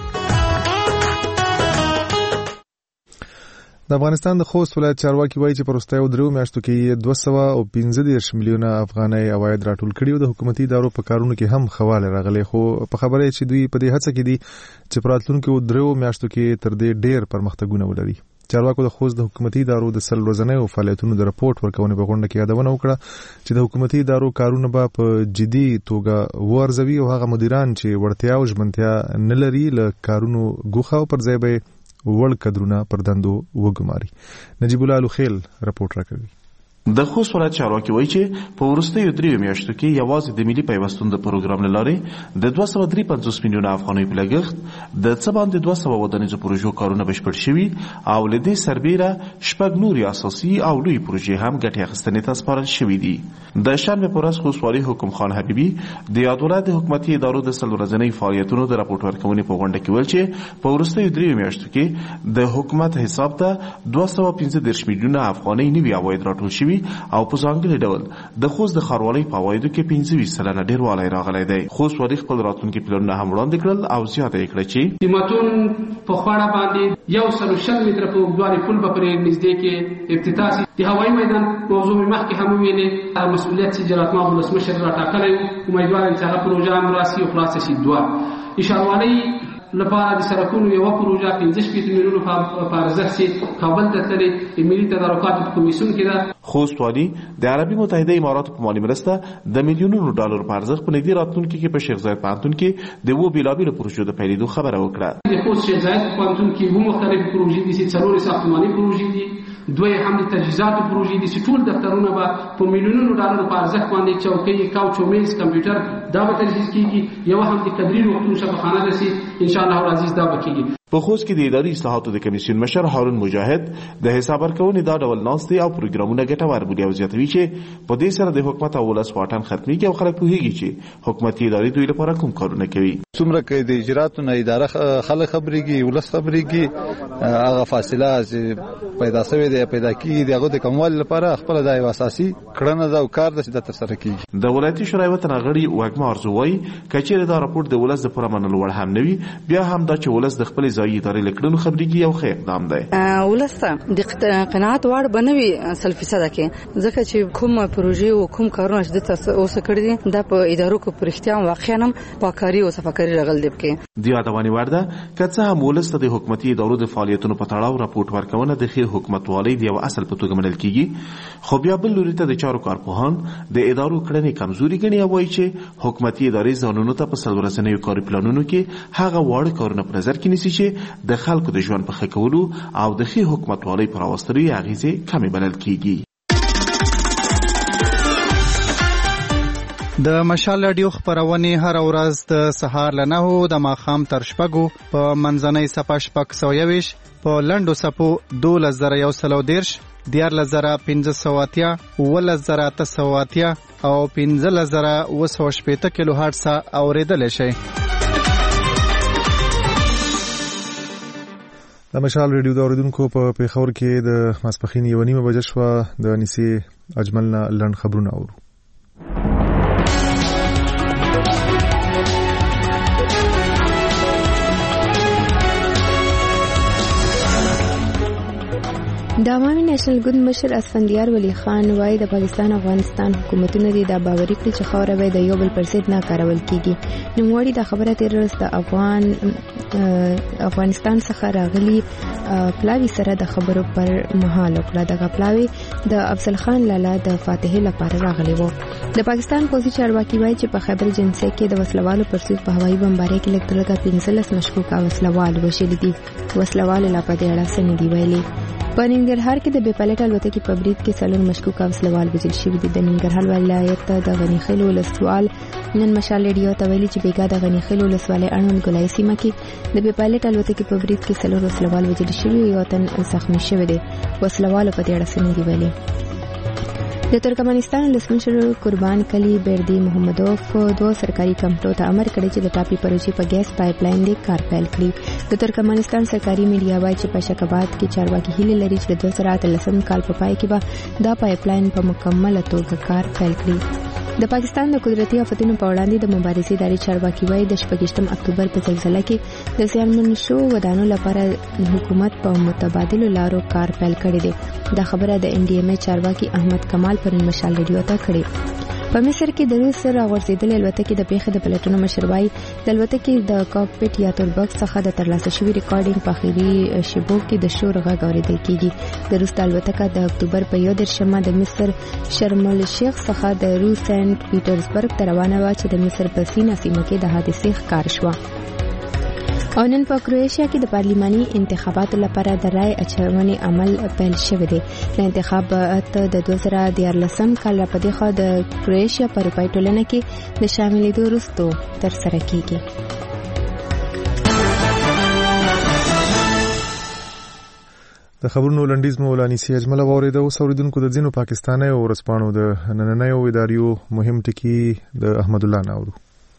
د افغانستان د خوست ولایت چارواکي وایي چې پرستایو درو میاشتو کې دوه سوه او پنځه دېرش میلیونه افغانۍ عواید راټول کړي او د حکومتي ادارو په کارونو کې هم خواله راغلي. خو په خبره چې دوی په دې هڅه کې دي چې په راتلونکو درو میاشتو کې تر دې ډېر پرمختګونه ولري. چارواکو د خوست د حکومتي ادارو د سل ورځنیو فعالیتونو د رپورټ ورکونې په غونډه کې یادونه وکړه چې د حکومتي ادارو کارونه به په جدي توګه وارزوي او هغه مدیران چې وړتیا او ژمنتیا نه لري له کارونو ګوښه او پر ځای به وړ کدرونه پر دندو وګماري. نجیب الله لوخیل رپورټ راکوي. د خوست ولایت چارواکي وایي چې په وروستیو دریو میاشتو کې یوازې د ملي پیوستون د پروګرام له لارې د دوه سوه درې پنځوس میلیونه افغانۍ په لګښت د څه باندې دوه سوه ودانیزو پروژو کارونه بشپړ شوي او له دې سربیره شپږ نورې اساسي او لوی پروژې هم ګټې اخیستنې ته سپارل شوي دي. د شنبې په ورځ خوست والي حکم خان حبیبي د یاد ولایت د حکومتي ادارو د سل ورځنۍ فعالیتونو د راپورټ ورکونې په غونډه کې ویل چې په وروستیو دریو میاشتو کې د حکومت حساب ته دوه سوه پنځه دېرش میلیونه افغانۍ نوي عواید راټول شوي او په ځانګړي ډول د خوست د ښاروالۍ په عوایدو کې پنځه ویشت سلنه ډېروالی راغلی دی. خوست والي خپل راتلونکي پلانونه هم وړاندې کړل او زیاته یې کړه چې د متون په خواړه باندې یو سل شل متره په اوږدوالي پل به پرې نږدې کې افتتاح شي. د هوایي میدان موضوع مې مخکې هم وویلې، مسؤلیت چې جلالتمآب ولسمشر راټاکلی امیدوار یم چې هغه پروژه هم راسي او خلاصه شي. دوه د ښاروالۍ لپاره د سړکونو یوه پروژه پنځه شپېته میلیونو په ارزښت چې کابل ته تللې د ملي تدارکاتو په کمیسیون کې ده. خوست والي د عربي متحده اماراتو په مالي مرسته د میلیونونو ډالر په ارزښت په نږدې راتلونکي کې په شیخ زاید پوهنتون کې د اوو بېلابېلو پروژو د پیلېدو خبره وکړه. د خوست شیخ زاید پوهنتون کې اووه مختلفې پروژې دي چې څلور یې ساختماني پروژې دي، دوه یې هم د تجهیزاتو پروژې دي چې ټول دفترونه به په میلیونونو ډالرو په ارزښت باندې چوکۍ، کاوچ او میز، کمپیوټر دا به تجهیز کېږي. یوه هم د کدري روغتون شفاخانه ده چې انشاءالله العزیز دا به کېږي. په خوست کې د اداري اصلاحاتو د کمیسیون مشر هارون مجاهد د حساب ورکونې دا ډول ناستې او پروګرامونه ګټور بولي او زیاتوي چې په دې سره د حکومت او ولس واټن ختمېږي او خلک پوهېږي چې حکومتي ادارې دوی لپاره کوم کارونه کوي. څومره کې د اجراتو نه اداره خلک خبرېږي، ولس خبرېږي، هغه فاصله چې پیدا شوې ده پیدا کېږي د هغو د کموالي لپاره خپله دا یو اساسي کړنه ده او کار ده چې دا ترسره کېږي. د ولایتي شورای وطن غړي وږمه ارزو وایي که چېرې دا راپور د ولس د پوره منلو وړ هم نه وي بیا هم دا چې ولس د خپلې ځایي ادارې له کړنو خبرېږي یو ښه اقدام دی. ولس ته د قناعت وړ به نه وي سل فیصده کې، ځکه چې کوم پروژې او کوم کارونه چې دلته اوسه کړي دي دا په ادارو کې په رښتیا هم واقعا هم پاکاري او صفاکاري راغلي دی پکې. د یادونې وړ ده که څه هم ولس ته د حکومتي ادارو د فعالیتونو په تړاو راپورټ ورکونه د ښې حکومتوالۍ د یو اصل په توګه منل کېږي، خو بیا بل لوري ته د چارو کارپوهان د ادارو کړنې کمزوري ګڼي او وایي چې حکومتي ادارې ځانونو ته په څلور ورځنیو کاري پلانونو کې هغه واړه کارونه په نظر کې نیسي چې د خلکو د ژوند په ښه کولو او د ښې حکومتوالۍ په راوستلو یې اغېزې کمې بلل کېږي. د مشال رادیو خبرونه هر ورځ د سهار له نهو د ماښام تر شپږو په منځنۍ صفه شپږ سوه یویش په لنډو صفو دولس زره یو سل او دېرش دیارلس زره پنځه سوه اتیا اوولس زره اته سوه اتیا او پنځلس زره اوه سوه شپېته کیلو هرټز اورېدلی شئ. د مشال ریډیو د اوریدونکو په پیښور کې د ماسپښین یوه نیمه بجه شوه. د انیسې اجمل نه لنډ خبرونه اورو. د عوامي نېشنل ګوند مشر اسفندیار ولی خان وايي د پاکستان افغانستان حکومتونه دي دا باوري کړی چې خاوره به د یو بل پر ضد نه کارول کیږي. نوموړي دا خبره تیر ورځ د افغان افغانستان څخه راغلي پلاوی سره د خبرو پر مهال وکړه. دغه پلاوی د افضل خان لالا د فاتحې لپاره راغلی وو. د پاکستان پولیس چارواکي وايي چې په خیبر جنسي کې د وسلوالو پر ضد په هوایي بمبارۍ کې لږ پنځلس مشکوکه وسلوال وژل دي. وسلوال لا په دې اړه څه نه دی ویلي. په ننګرهار کې د بې پایلټ الوتکې په برید کې څلور مشکوکه وسلوال وژل شوي دي. د ننګرهار ولایت د غني خیل ولسوال نن مشال ریډیو ته ویلي چې بیګا د غني خیل ولسوالۍ اړوند ګلای سیمه کې د بې پایلټ الوتکې په برید کې څلور وسلوال وژل شوي او یو تن زخمي شوی دی. وسلوالو په دې اړه څه نه دی ویلي. د ترکمنستان ولسمشر قربان کلی بردی محمدوف دوه سرکاري کمپنیو ته امر کړی چې د ټاپي پروژې په ګیس پایپ لاین د کار پیل کړي. د ترکمنستان سرکاري میډیا وايي چې په شکاباد کې چارواکي هیله لري چې د دوه زره اتلسم کال په پای کې به دا پایپ لاین په مکمله توګه کار پیل کړي. د پاکستان د قدرتي آفتونو په وړاندې د مبارزې ادارې چارواکي وايي د شپږیشتم اکتوبر په زلزلې کې د زیانمن شوو ودانو لپاره حکومت په متبادلو لارو کار پیل کړی دی. دا خبره د ان ډي ایم ای چارواکي احمد کمال پر مشال ریډیو ته کړې. په مصر کې د روس سره غورځېدلې الوتکې د پیښې د پلټنو مشر وايي د الوتکې د کاکپټ یا توربکس څخه د ترلاسه شوي ریکارډینګ په اخري شیبو کې د شور غږ اورېدل کېږي. د روس الوتکه د اکتوبر په یو دېرشمه د مصر شرم الشیخ څخه د روس سنت پیټرزبرګ ته روانه وه چې د مصر په سینا سیمه کې د حادثې ښکار شوه. او نن په کروئیشیا کې د پارلماني انتخاباتو لپاره د رای اچونې عمل پیل شوی دی. د انتخابات د دوه زره دیارلسم کال په دې خوا د کروئیشیا په اروپایي ټولنه کې د شاملېدو وروسته ترسره کیږي. د خبرونو لنډیز مو ولانیسي اجمل واورید او اوریدونکو د ځینو پاکستاني او ورسپانو د نننۍ اداریو مهم ټکی د احمد الله ناورو.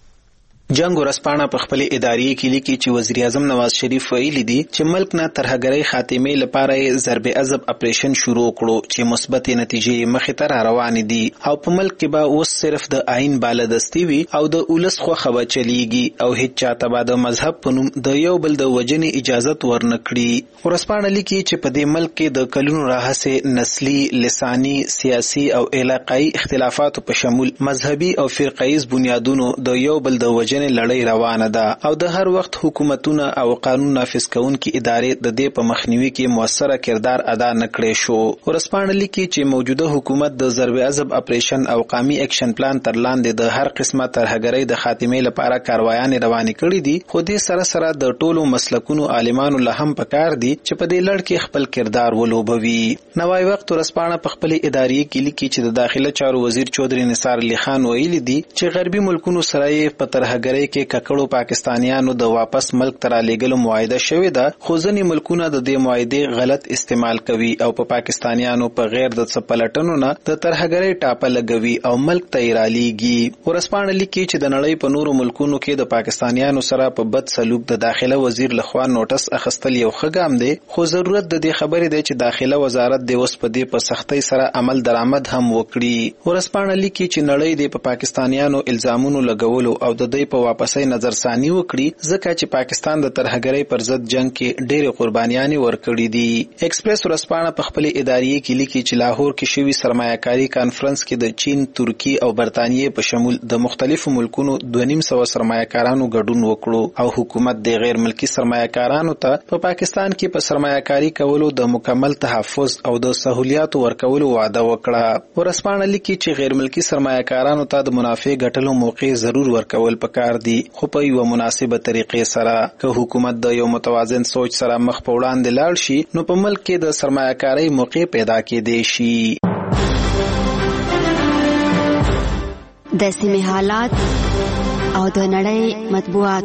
جنگ ورسپانه په خپل اداري کې لیکي چې وزیر اعظم نواز شریف ویلي دي چې ملک نه ترهګرۍ خاتمه لپاره ضرب عضب اپریشن شروع کړو چې مثبت نتیجې مخې ته روان دي او په ملک کې به اوس صرف د آئین بالادستی وي او د اولس خو خبر چلیږي او هیڅ چاته به د مذهب په نوم د یو بل د وجنې اجازه ورنکړي. ورسپانه لیکي چې په دې ملک کې د کلونو راهسه نسلی، لسانی، سیاسي او علاقائی اختلافات په شمول مذهبي او فرقایز بنیادونو د یو بل د وجنې لړۍ روانه ده او د هر وخت حکومتونه او قانون نافذ کوونکي ادارې د دې په مخنیوي کې موثره کردار ادا نکړي شو. ورسپانه لیکي چې موجوده حکومت د ضرب عضب اپریشن او قومي اکشن پلان تر لاندې د هر قسمه ترهګرۍ د خاتمه لپاره کاروایان روانې کړې دي. خو دې سره سره د ټولو مسلکونو عالمانو له هم پکار دي چې په دې لړ کې خپل کردار ولوبوي. نوای وخت ورسپانه په خپل اداري کې لیکي چې د داخله چارو وزیر چودري نثار علي خان ویلي دي چې غربي ملکونو سره په ترهګرۍ کې ککړو پاکستانیانو د واپس ملک تر لېګلو معاهده شوې ده، خو ځینې ملکونه د دې معاهده غلط استعمال کوي او په پاکستانیانو په غیر د څه پلټنو نه د ترهګرۍ ټاپه لګوي او ملک ته یې رالیږي. ورسپانه لیکي چې د نړۍ په نورو ملکونو کې د پاکستانیانو سره په بد سلوک د داخله وزیر لخوا نوټس اخیستل یو ښه ګام دی، خو ضرورت د دې خبرې دی چې داخله وزارت د اوس په دې په سختۍ سره عمل درآمد هم وکړي. ورسپانه لیکي چې نړۍ د په پاکستانیانو الزامونو لګولو او د دې په واپسې نظرثاني وکړي ځکه چې پاکستان د ترهګرۍ پر ضد جنگ کې ډېرې قربانیانې ورکړې دي. ایکسپریس ورسپانه په خپل اداري کې لیکي چې لاهور کې شوی سرمایه‌کاري کانفرنس کې د چین، ترکی او برتانیې په شمول د مختلفو ملکونو دوه نیم سوه سرمایه‌کارانو ګډون وکړو او حکومت د غیر ملکی سرمایه‌کارانو ته په پاکستان کې په سرمایه‌کاري کولو د مکمل تحفظ او د سہولیاتو ورکولو وعده وکړه. ورسپانه لیکي چې غیر ملکی سرمایه‌کارانو ته د منافع ګټلو موقع ضرور ورکول پکار دي، خو په یو مناسبه طریقې سره. که حکومت د یو متوازن سوچ سره مخ په وړاندې لاړ شي نو په ملک کې د سرمایه‌کارۍ موقع پیدا کېدای شي. د سیمې حالات او د نړۍ مطبوعات.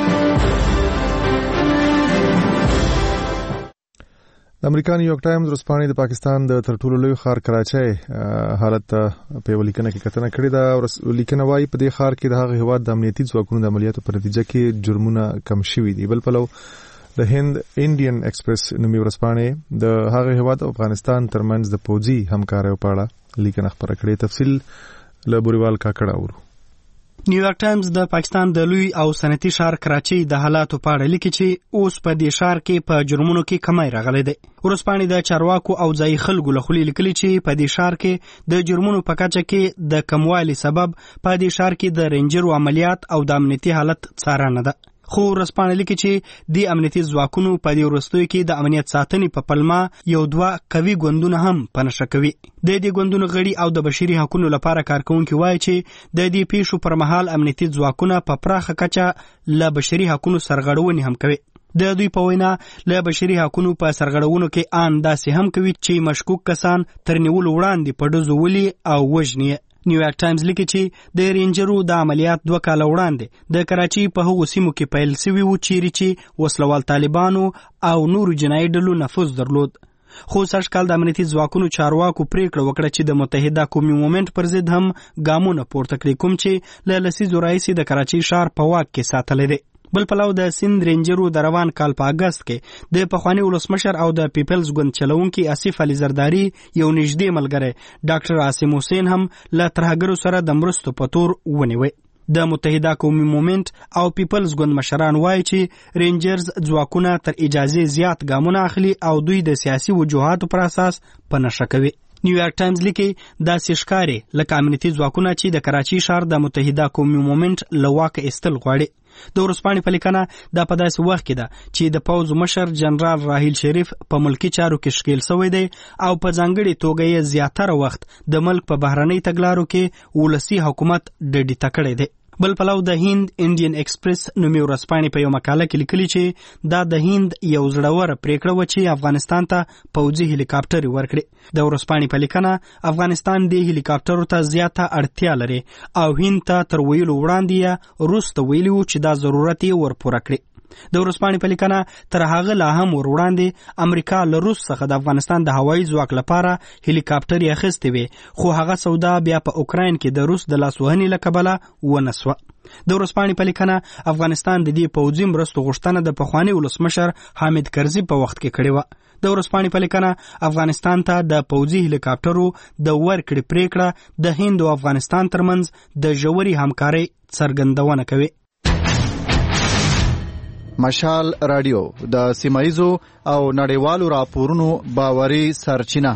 د امریکا نیویارک ټایمز ورځپاڼې د پاکستان د تر ټولو لوی ښار کراچۍ حالت په یوه لیکنه کې کتنه کړې ده. لیکنه وایي په دې ښار کې د هغه هېواد د امنیتي ځواکونو د عملیاتو په نتیجه کې جرمونه کم شوي دي. بل پلو د هند انډین ایکسپریس نومي ورځپاڼې د هغه هېواد او افغانستان ترمنځ د پوځي همکاریو په اړه لیکنه خپره کړې. تفصیل له بوریوال کاکړ اورو. نیویارک ټایمز د پاکستان د لوی او صنعتي ښار کراچۍ د حالاتو په اړه لیکي چې اوس په دې ښار کې په جرمونو کې کمی راغلی دی. ورځپاڼې د چارواکو او ځایي خلکو له خولې لیکلي چې په دې ښار کې د جرمونو په کچه کې د کموالي سبب په دې ښار کې د رینجرو عملیات او د امنیتي حالت څارنه ده. خو ورځپاڼه لیکي چې د امنیتي ځواکونو په دې وروستیو کې د امنیت ساتنې په پلمه یو دوه قوي ګوندونه هم په نښه کوي. د دې ګوندونو غړي او د بشري حقوقو لپاره کارکونکي وایي چې د دې پیښو پر مهال امنیتي ځواکونه په پراخه کچه له بشري حقوقو سرغړونې هم کوي. د دوی په وینا له بشري حقوقو په سرغړونو کې آن داسې هم کوي چې مشکوک کسان تر نیولو وړاندې په ډزو ولي او وژني. نیویارک ټایمز لیکي چې د رینجرو د عملیات دوه کاله وړاندې د کراچۍ په هغو سیمو کې پیل سوي وو چیرې چې وسلوال طالبانو او نورو جنایي ډلو نفوذ درلود. خو سږکال د امنیتي ځواکونو چارواکو پریکړه وکړه چې د متحده قومي مومنټ پر ضد هم ګامونه پورته کړي، کوم چې له لسیزو راهیسې د کراچۍ ښار په واک کې ساتلی دی. بل پلو د سند رینجرو د روان کال په اگست کې د پخوانی ولسمشر او د پیپلز ګوند چلونکي آصف علي زرداری یو نږدې ملګری ډاکټر عاصم حسین هم له ترهګرو سره د مرستو په تور ونیوي. د متحده قومي مومنټ او پیپلز ګوند مشران وایي چې رینجرز ځواکونه تر اجازه زیات ګامونه اخلي او دوی د سیاسي وجوهاتو پر اساس په نښه کوي. نیویارک ټایمز لیکي دا سشکاري لکه امنیتي ځواکونه چې د کراچۍ ښار د متحده قومي مومنټ له واکه ایستل غواړي. د ورځپاڼې په لیکنه دا په داسې وخت کې ده چې د پوځ مشر جنرال راحیل شریف په ملکی چارو کې ښکیل شوی دی او په ځانګړي توګه یې زیاتره وخت د ملک په بهرنۍ تګلارو کې ولسي حکومت ډډې ته کړی دی. بل پلو د هند انډین ایکسپریس نومي ورځپاڼې په یو مقاله کې لیکلي چې دا د هند یو زړوره پریکړه و چې افغانستان ته پوځي هلیکاپټر ورکړي. د ورځپاڼې په لیکنه افغانستان د هلیکاپټرو ته زیاته اړتیا لري او هند ته تر ویلو وړاندې روسته ویلي و چې دا ضرورت یې ورپوره کړي. د ورځپاڼې په لیکنه تر هغه لا هم ور وړاندې امریکا له روس څخه د افغانستان د هوایي ځواک لپاره هلیکاپټر یې اخیستی وي، خو هغه سودا بیا په اوکراین کې د روس د لاسوهنې له کبله ونه سوه. د ورځپاڼې په لیکنه افغانستان د دې پوځي مرستو غوښتنه د پخواني ولسمشر حامد کرزي په وخت کې کړې وه. د ورځپاڼې په لیکنه افغانستان ته د پوځي هلیکاپټرو د ورکړې پریکړه د هند او افغانستان ترمنځ د ژورې همکارۍ څرګندونه کوي. مشال رادیو د سیمایزو او نړیوالو راپورونو باوري سرچینه.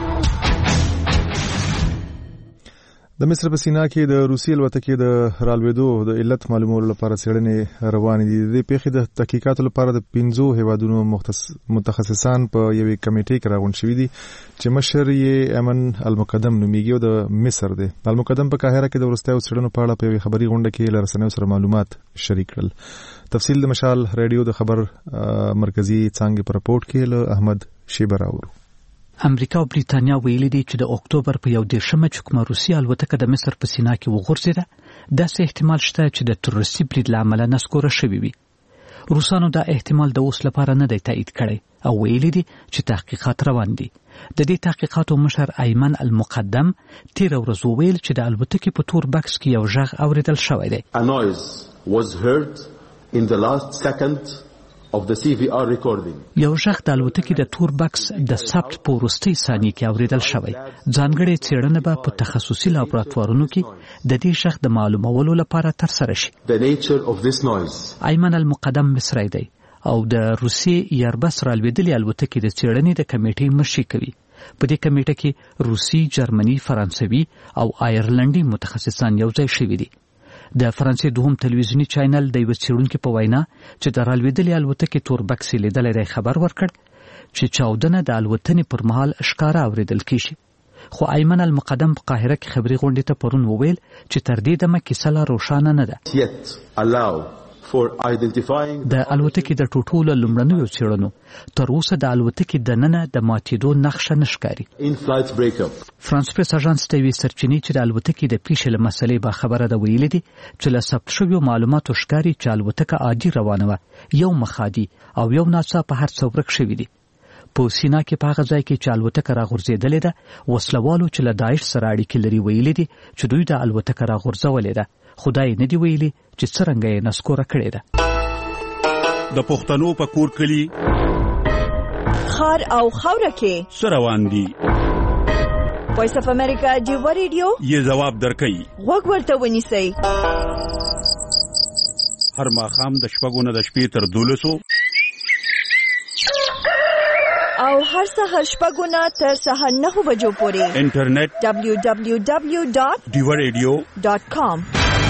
د مصر په سینا کې د روسي الوتکې د رالوېدو د علت معلومولو لپاره څېړنې روانې دي. د پیښې د تحقیقاتو لپاره د پنځو هیوادونو متخصصان په یوې کمیټې کې راغونډ شوي دي چې مشر یې ایمن المقدم نومیږي او د مصر دی. المقدم په قاهره کې د وروستیو څېړنو په اړه په یوې خبري غونډه کې له رسنیو سره معلومات شریک کړل. تفصیل د مشال رادیو د خبر مرکزی څانګې په رپورټ کې له احمد شیبر اورو. امریکا او بریتانیا ویلي دي چې د اکتوبر په یو دېرشمه چې کومه روسي الوتکه د مصر په سینا کې وغورځېده، داسې احتمال شته چې د تروریستي برید له امله نسکوره شوې وي. روسانو دا احتمال د اوس لپاره نه دی تایید کړی او ویلي دي چې تحقیقات روان دي. د دې تحقیقاتو مشر ایمن المقدم تېره ورځ وویل چې د الوتکې په تور بکس کې یو غږ اورېدل شوی دی. A noise was heard in the last second of the C V R recording. یو غږ د الوتکې د تور بکس د ثبت په وروستۍ ثانیې کې اورېدل شوی. ځانګړې څېړنه به په تخصصي لابراتوارونو کې د دې غږ د معلومولو لپاره ترسره شي. The nature of this noise. ایمن المقدم مصری دی او د روسي ایربس رالوېدلې الوتکې د څېړنې د کمیټې مشري کوي. په دې کمیټه کې روسي، جرمني، فرانسوي او آیرلنډي متخصصان یوځای شوي دي. د فرانسې دوهم تلویزیونی چینل د یو څېړونکي په وینا چې د رالوېدلې الوتکې تور بکس لیدلی دی خبر ورکړ چې چاودنه د الوتنې پر مهال ښکاره اورېدل کېږي. خو ایمن المقدم په قاهره کې خبري غونډې ته پرون وویل چې تر دې دمه کیسه لا روښانه نه ده. Yet allow for identifying د الوتکې د ټوټو له لومړنیو څېړنو تر اوسه د الوتکې دننه د ماتېدو نښه نه ښکاري. in flight breakup. فرانس پریس اژانس ته یوې سرچینې چې د الوتکې د پیښې له مسلې باخبره ده ویلي دي چې له ثبت شویو معلوماتو ښکاري چې الوتکه عادي روانه وه، یو مخادي او یو ناڅاپه هر څه ورک شوي دي. په سینا کې په هغه ځای کې چې الوتکه راغورځېدلې ده، وسلوالو چې له داعش سره اړیکې لري ویلي دي چې دوی د الوتکه راغورځولې ده، خو دا یې نه دي ویلي چې څرنګه یې نسکوره کړې ده. د پښتنو په کور کلي خار او خاوره کې څه روان دي؟ وایس اف امریکا ډیو ریډیو یې ځواب درکوي. غوږ ورته ونیسئ. هر ماښام د شپږو نه د شپې تر دولسو او هر سهار شپږو نه تر سهار نهو بجو پورې انټرنیټ دبلیو دبلیو دبلیو ډاٹ ډیو ریډیو ډاٹ کام.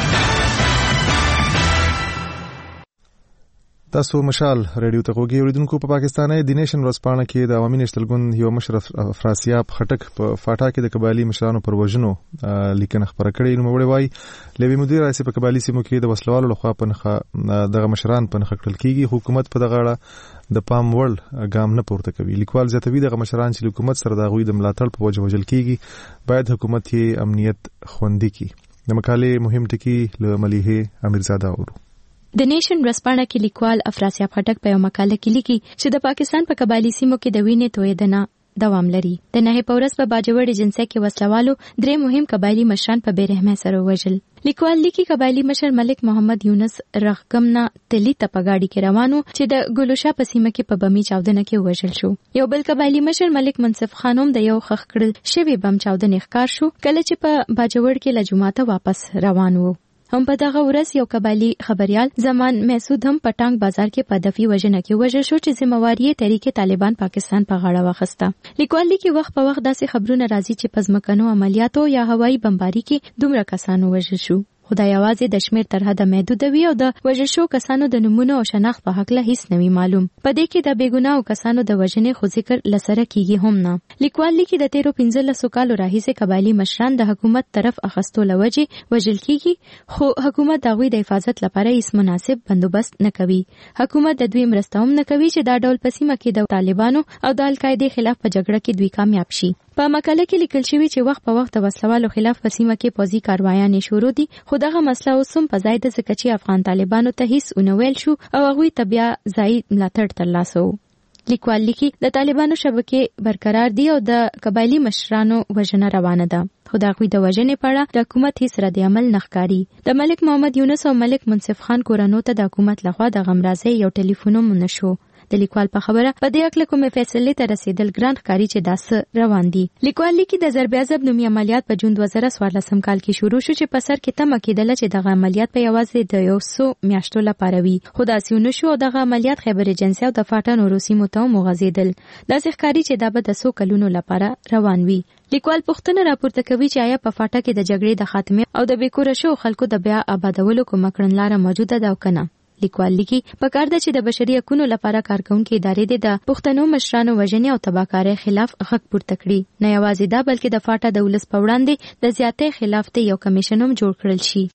تاسو مشال ریډیو ته غوږی اوریدونکو. په پاکستاني د نیشن ورځپاڼه کې د عوامي نشتلګون یو مشر افراسیاب خټک په فاټا کې د قبایلی مشرانو پر وژنو لیکنه خبره کړې. نو وړي وای لوی مدیر رئیس په قبایلی سیمو کې د وسلوالو لخوا په نخښه دغه مشران په نخښه کړل کیږي. حکومت په دغه اړه د پام وړ ګام نه پورته کوي. لیکوال زیاتوي دغه مشران چې حکومت سره د غوي د ملاتړ په وجه وژل کیږي باید حکومت یې امنیت خوندي کړي. د مقالې مهم ټکی له ملیحه امیرزاده اورو. د نیشن ورځپاڼه کې لیکوال افراسیاب خټک په یو مقاله کې لیکي چې د پاکستان په قبایلی سیمو کې د وینې تویدنه دوام لري. د نهه پورس په باجوړ ایجنسی کې وسلوالو درې مهم قبایلی مشران په بیرحمه سره وژل. لیکوال لیکي قبایلی مشر ملک محمد یونس رغګمنا تلی ته په گاډي کې روانو چې د ګلوشا په سیمه کې په بمی چاودنه کې وژل شو. یو بل قبایلی مشر ملک منصف خانم د یو خخ کړل شوی بم چاودنه ښکار شو کله چې په باجوړ کې له جمعه واپس روان وو. هم په دغه ورځ یو قبایلی خبريال زمان محسود هم پټانګ بازار کې په دفي وژنه کې وژل شو چې ذمہواری طریقې طالبان پاکستان په غاړه واخیسته. لیکوال لیکي وخت په وخت داسې خبرونه راځي چې پزمکنو عملیاتو یا هوایي بمباری کې دومره کسانو وژل شو. خدای یوازې د شمیر تر حده محدود وي او د وژل شو کسانو د نمونه او شناخت په حق له هیڅ نوي معلوم. په دې کې د بیګناو کسانو د وژنې خو ذکر لسره کیږي هم نه. لیکوال لیکي د تیرو پنځلسو کالو راهیسې قبایلی مشران د حکومت طرف اخستو لوجه وژل کیږي خو حکومت د غوي د حفاظت لپاره هیڅ مناسب بندوبست نه کوي. حکومت د دوی مرسته هم نه کوي چې دا ډول پسیمه کې د طالبانو او د القاعده خلاف په جګړه کې دوی کامیاب شي. په مقاله کې لیکل شوی چې وخت په وخت د وسلوالو خلاف په سیمه کې پوځي کاروایانې شروع دي خو دغه مسله اوس هم په ځای ده ځکه چې افغان طالبانو ته هیڅ ونه ویل شو او هغوی ته بیا ځای ملاتړ ترلاسه و. لیکوال لیکي د طالبانو شبکې برقرار دي او د قبایلی مشرانو وژنه روانه ده خو د هغوی د وژنې په اړه د حکومت هیڅ رد عمل نه ښکاري. د ملک محمد یونس او ملک منصف خان کورنو ته د حکومت لخوا د غمرازۍ یو ټلیفون هم نشو. د لیکوال په خبره په دې اړه کومه فیصله ته رسیدل ګران ښکاري چې داسه روان دي. لیکوال لیکي د ضرب عذاب نومي عملیات په جون دوه زره څوارلسم کال کې شروع شو چې په سر کې تمه کېدله چې دغه عملیات په یوازې د یو څو میاشتو لپاره وي خو داسې ونه شو او دغه عملیات خیبر ایجنسی او د فاټا نورو سیمو ته وغځېدل. داسې ښکاري چې دا به د څو کلونو لپاره روان وي. لیکوال پوښتنه راپورته کوي چې آیا په فاټا کې د جګړې د خاتمه او د بیکوره شو خلکو د بیا آبادولو کومه کړنلاره موجوده ده او کنه. لیکوال لیکي پکار ده چې د بشري حقوقو لپاره کارکونکو ادارې د پښتنو مشرانو وژنې او تباکارۍ خلاف غږ پورته کړي. نه یوازې دا بلکې د فاټا د ولس په وړاندې د زیاتې خلاف ته یو کمیشن هم جوړ کړل شي.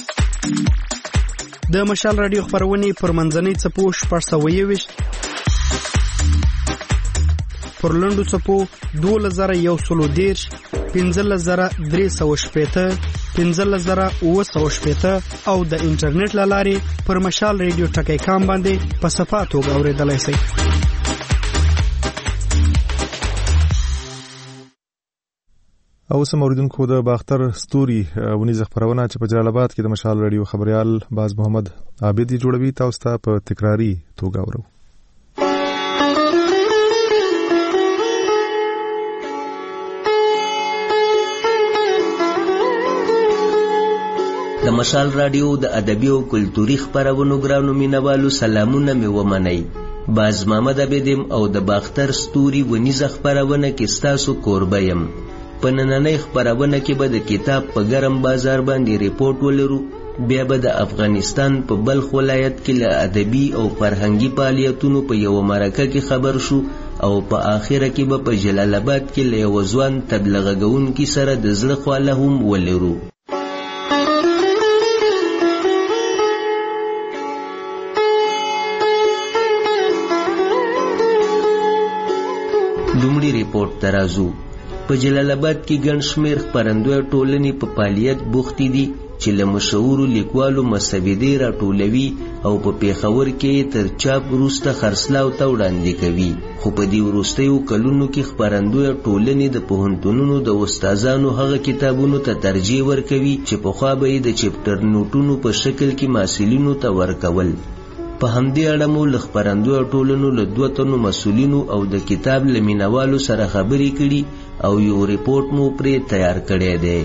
د مشال رادیو خبرونه پر منځنۍ څپو شپږ سوه یوویشت پر لنډو څپو دولس زره یو سلو دېرش پنځلس زره درې سوه شپېته پنځلس زره اووه سوه شپېته او د انټرنیټ له لارې پر مشال ریډیو ټکی کام باندې په صفا توګه اورېدلی شئ. او سم اوریدونکو د باختر ستوري ونیزه خبرونه چې په جلال آباد کې د مشال ریډیو خبريال باز محمد عابدی جوړوي تاسو ته په تکراری توګه اورو. د مشال رادیو د ادبي او کلتوري خبرونو ګرانو مینوالو سلامونه مې ومنئ. باز محمد عابدیم او د باختر ستوري ونیزه خبرونه کې ستاسو کوربه یم. په نننۍ خبرونه کې به د کتاب په ګرم بازار باندې ریپورت ولرو. بیا به د افغانستان په بلخ ولایت کې له ادبي او فرهنګي فعالیتونو په یو مرکه کې خبر شو او په آخره کې به په جلال آباد کې له یو ځوان تبلیغ کوونکي سره د زړه خواله هم ولرو. لومړي ریپورت ته راځو. په جلال آباد کې ګڼ شمېر خپرندویه ټولنې په فعالیت بوختې دي چې له مشهورو لیکوالو مسودې راټولوي او په پېښور کې تر چاپ وروسته خرڅلاو ته وړاندې کوي. خو په دې وروستیو کلونو کې خپرندویه ټولنې د پوهنتونونو د استادانو هغه کتابونو ته ترجیح ورکوي چې پخوا به یې د چپټر نوټونو په شکل کې محصلینو ته ورکول. په همدې اړه مو له خپرندویه ټولنو له دوه تنو مسؤلینو او د کتاب له مینوالو سره خبرې کړي او یو ریپورت مو پرې تیار کړی دی.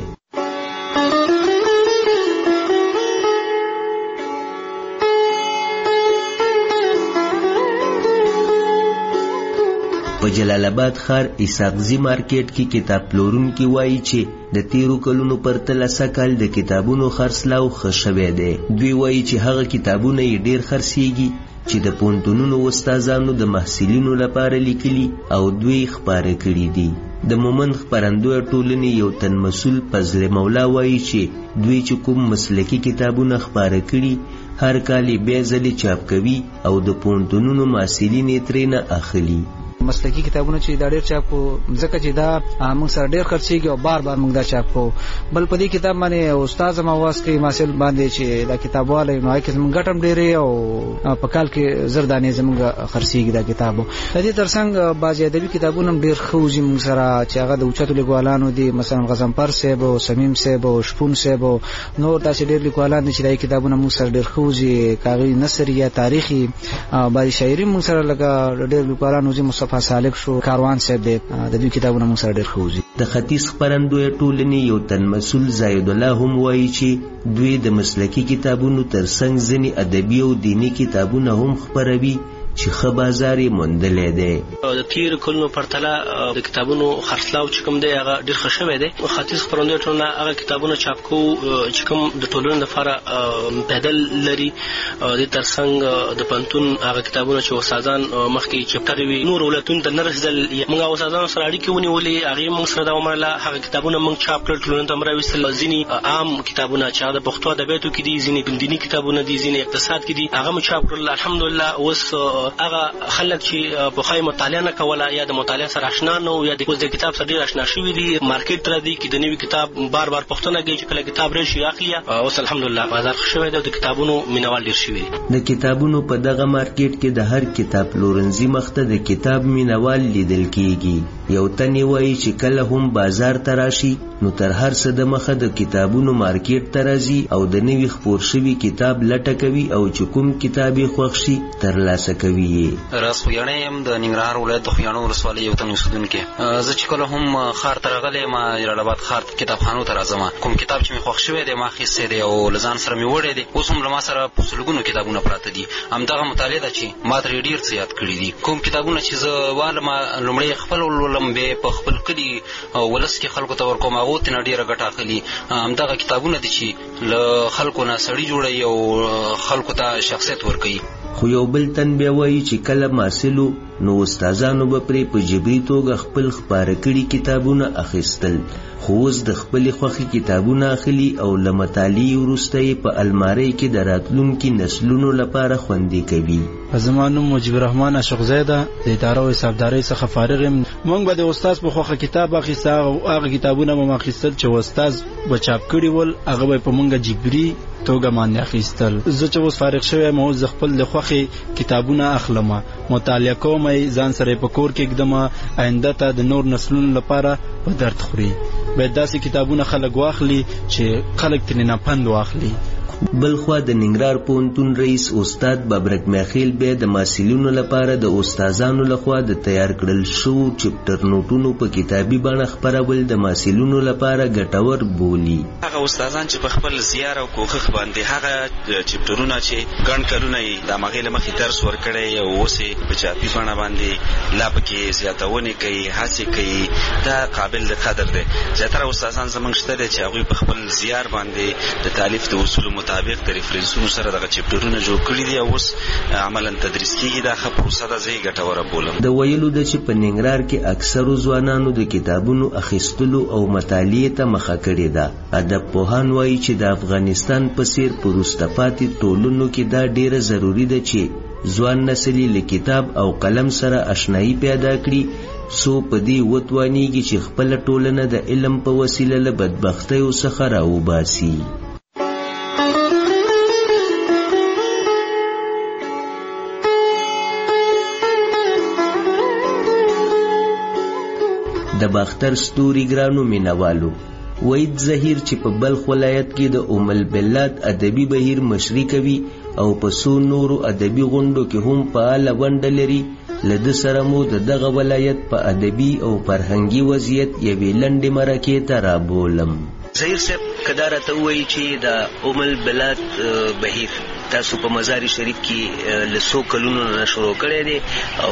په جلال آباد ښار اسحاقزي مارکیټ کې کتاب پلورونکي وایي چې د تیرو کلونو پرتله سږکال د کتابونو خرڅلاو ښه شوی دی. دوی وایي چې هغه کتابونه یې ډېر خرڅېږي چې د پوهنتونونو استادانو د محصلینو لپاره لیکلي او دوی خپاره کړي دي. د مومند خپرندویه ټولنې یو تن مسؤل فضل مولا وایي چې دوی چې کوم مسلکي کتابونه خپاره کړي هر کال یې بیا ځلې چاپ کوي او د پوهنتونونو محصلین یې ترېنه اخلي. مسلکی کتابونه چې دا ډېر چاپ کو ځکه چې دا موږ سره ډېر خرڅېږي او بار بار موږ دا چاپ کو. بل په دې کتاب باندې استاد زما واس کوي محصل باندې چې دا کتاب والی نو هغې کې زموږ ګټه هم ډېرې او په کال کې زر دانې زموږ خرڅېږي دا کتاب. د دې تر څنګ بعضې ادبي کتابونه هم ډېر ښه وځي موږ سره چې هغه د اوچتو لیکوالانو دي، مثلا غضنفر صاحب او سمیم صاحب او شپون صاحب او نور داسې ډېر لیکوالان دي چې دا کتابونه موږ سره ډېر ښه وځي. کاغذي نثر یا تاریخي بعضې شاعري موږ سره لکه ډېر لیکوالان وځي، مصطفی سالک شو، کاروان صاحب دی، د دوی کتابونه موږ سره ډېر ښه وځي. د ختیځ خپرندویه ټولنې یو تن مسؤل زاید الله هم وایي چې دوی د مسلکي کتابونو تر څنګ ځینې ادبي او دیني کتابونه هم خپروي چې ښه بازار یې موندلی دی. د تېرو کلونو پرتله د کتابونو خرڅلاو چې کوم دی هغه ډېر ښه شوی دی. ختیځ خپرندویه ټولنه هغه کتابونه چاپ کوو چې کوم د ټولنې لپاره بدل لري. د تر څنګ د پوهنتون هغه کتابونه چې استادان مخکې چپټر وي نور ولایتونو ته نه رسېدل، موږ استادانو سره اړیکې ونیولې، هغې موږ سره دا ومنله، هغه کتابونه موږ چاپ کړل، ټولنې ته هم راویستل. ځینې عام کتابونه چې هغه د پښتو ادبیاتو کې دي، ځینې دیني کتابونه دي، ځینې اقتصاد کې دي، هغه مو چاپ کړل. الحمدلله اوس هغه خلک چې پخوای مطالعه نه کوله یا د مطالعه سره آشنا نه وو یا د اوس د کتاب سره ډېر آشنا شوي دي، مارکیټ ته راځي چې د نوي کتاب بار بار پوښتنه کوي چې کله کتاب راشي اخلي. اوس الحمدلله بازار ښه شوی دی او د کتابونو مینوال ډېر شوي دي. د کتابونو په دغه مارکیټ کې د هر کتاب پلورنځي مخته د کتاب مینوال لیدل کېږي. یو تن یې وایي چې کله هم بازار ته راشي نو تر هر څه د مخه د کتابونو مارکیټ ته راځي او د نوي خپور شوي کتاب لټه کوي او چې کوم کتاب یې خوښ شي ترلاسه کوي یې. راز خویاڼی یم، د ننګرهار ولایت د خویاڼو ولسوالۍ یو تن اوسېدونکی. زه چې کله هم ښار ته راغلی یم، جلال آباد ښار کتابخانو ته راځم، کوم کتاب چې مې خوښ شوی دی ما اخیستی دی او له ځان سره مې وړی دی. اوس هم له ما سره په سلګونو کتابونه پراته دي. همدغه مطالعه ده چې ما ترې ډېر څه یاد کړي دي. کوم کتابونه چې زه والم لومړی خپل ولولم، بیا په خپل کلي ولس کې خلکو ته ورکوم، هغو ترې ډېره ګټه اخلي. همدغه کتابونه دي چې له خلکو نه سړي جوړوي او خلکو ته شخصیت ورکوي. خو یو بل تن بیا وایي چې کله محصلو نو استادانو به پرې په جبري توګه خپل خپاره کړي کتابونه اخیستل، خو اوس د خپلې خوښې کتابونه اخلي او له مطالعې وروسته یې په المارۍ کې د راتلونکي نسلونو لپاره خوندي کوي. زما نوم مجیب الرحمن اشقزی ده، د اداره او حسابدارۍ څخه فارغ یم. موږ به د استاد په خوښه کتاب اخیسته، هغه کتابونه به م اخیستل چې استاد به چاپ کړي ول، هغه به په موږ جبري توګه باندې اخیستل. زه چې اوس فارغ شوی یم اوس د خپل د خوښې کتابونه اخلم، مطالعه کوم، ځان سره په کور کې ږدم، آینده ته د نور نسلونو لپاره په درد خوري. باید داسې کتابونه خلک واخلي چې خلک ترې نه پند واخلي. بلخوا د ننګرهار پوهنتون رئیس استاد ببرک میخیل بیا د محصلینو لپاره د استادانو لخوا د تیار کړل شوو چپټر نوټونو په کتابي بڼه خپرول د محصلینو لپاره ګټور بولي. هغه استادان چې په خپل زیار او کوښښ باندې هغه چپټرونه چې ګڼ کلونه یې د هغې له مخې درس ورکړی او اوس یې په چاپي بڼه باندې لا پکې زیاتونې کوي، هڅې کوي، دا قابل د قدر دی. زیاتره استادان زموږ شته دی چې هغوی په خپل زیار باندې د تالیف د اصولو مطابق د ریفرنسونو سره دغه چپټرونه جوړ کړي دي او اوس عملا تدریس کېږي. دا ښه پروسه ده، زه یې ګټوره بولم. د ویلو ده چې په ننګرهار کې اکثرو ځوانانو د کتابونو اخیستلو او مطالعې ته مخه کړې ده. ادب پوهان وایي چې د افغانستان په څېر په وروسته پاتې ټولنو کې دا ډېره ضروري ده چې ځوان نسل له کتاب او قلم سره اشنایي پیدا کړي سو په دې وتوانیږي چې خپل ټولنه د علم په وسیله له بدبختیو څخه راوباسي. د باختر ستوري ګرانو مینوالو، وحید ظهیر چې په بلخ ولایت کې د ام البلاد ادبي بهیر مشري کوي او په څو نورو ادبي غونډو کې هم فعاله ونډه لري، له ده سره مو د دغه ولایت په ادبي او فرهنګي وضعیت یوې لنډې مرکې ته رابولم. ظهیر صاحب کدا راته ووایي چې د ام البلاد بهیر تاسو په مزار شریف کې له څو کلونو نه شروع کړی دی او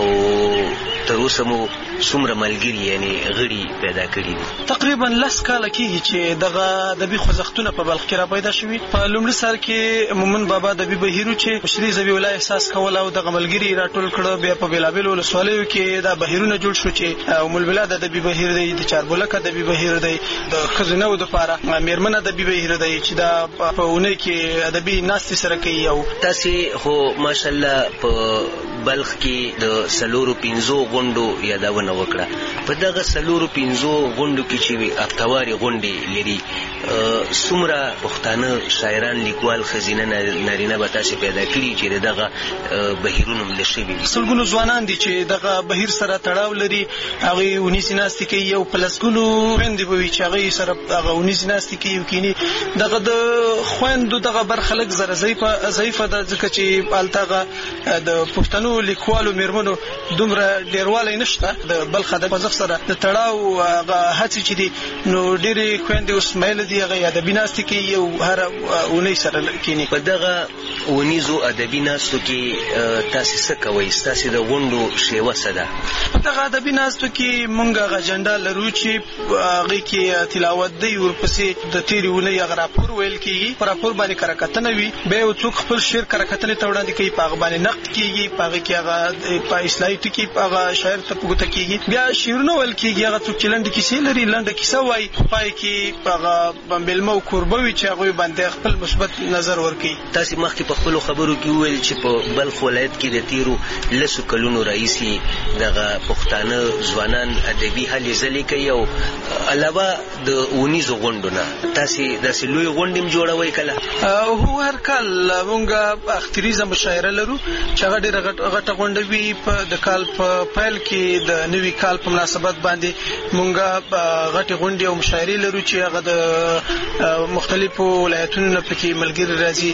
تر اوسه مو څومره ملګري یعنی غړي پیدا کړي دي؟ تقریبا لس کاله کېږي چې دغه ادبي خوځښتونه په بلخ کې را پیدا شوي. په لومړي سر کې مومن بابا ادبي بهیر چې مشري ذبیح الله احساس کول او دغه ملګري راټول کړه. بیا په بېلابېلو ولسوالیو کې دا بهیرونه جوړ شو چې ام البلاد ادبي بهیر دی، د چاربولک ادبي بهیر دی، د ښځینهو دپاره میرمن ادبي بهیر دی چې دا په اونۍ کې ادبي ناستې سره کوي. او تاسې خو ماشاءالله په بلخ کې د څلورو پنځو غونډو یادونه وکړه. په دغه څلورو پنځو غونډو کې چې هفتواري غونډې لري، څومره پښتانه شاعران لیکوال ښځینه نارینه به تاسې پیدا کړي چې دغه بهیرونه مله شوي وي؟ سلګونو ځوانان دي چې دغه بهیر سره تړاو لري، هغوی اونیسې ناستې کوي او په لسګونو خویندې به وي چې هغوی سره هغه اونیسې ناستې کوي او کیني. دغه د خویندو دغه برخه لږ زره ضعیفه ده، ځکه چې هلته هغه د پښتنو لیکوالو میرمنو دومره ډېروالی نشته. د بلخ ادب خوځښت سره د تړاو هغه هڅې چې دي نو ډېرې خویندې اوس میله دي هغه ادبي ناستې کوي او هره اونۍ سره کیني. په دغه اونیزو ادبي ناستو کې تاسې څه کوئ؟ ستاسې د غونډو شیوه څه ده؟ په دغه ادبي ناستو کې موږ هغه اجنډا لرو چې هغې کې تلاوت دی، ورپسې د تېرې اونۍ هغه راپور ویل کېږي، په راپور باندې کره کتنه وي، بیا یو څوک خپل شعر کره کتنې ته وړاندې کوي، په هغه باندې نقد کېږي، په هغې کې هغه په اصلاحي ټکي هغه شاعر ته په ګوته کېږي. بیا شعرونه ویل کېږي، هغه څوک چې لنډې کیسې لري لنډه کیسه وایي، پای کې هغه مېلمه او کوربه وي چې هغوی باندې خپل مثبت نظر ورکوي. تاسې مخکې په خپلو خبرو کې وویل چې په بلخ ولایت کې د تېرو لسو کلونو راهیسې دغه پښتانه ځوانان ادبي هلې ځلې کوي او علاوه د اونیزو غونډو نه تاسې داسې لوی غونډې هم جوړوئ کله؟ هو هر کال موږ اختریزه مشاعره لرو چې هغه ډېره غټه غونډه وي. د کال په پیل کې د نوي کال په مناسبت باندې موږ غټې غونډې او مشاعرې لرو چې هغه د مختلفو ولایتونو نه پکې ملګري راځي،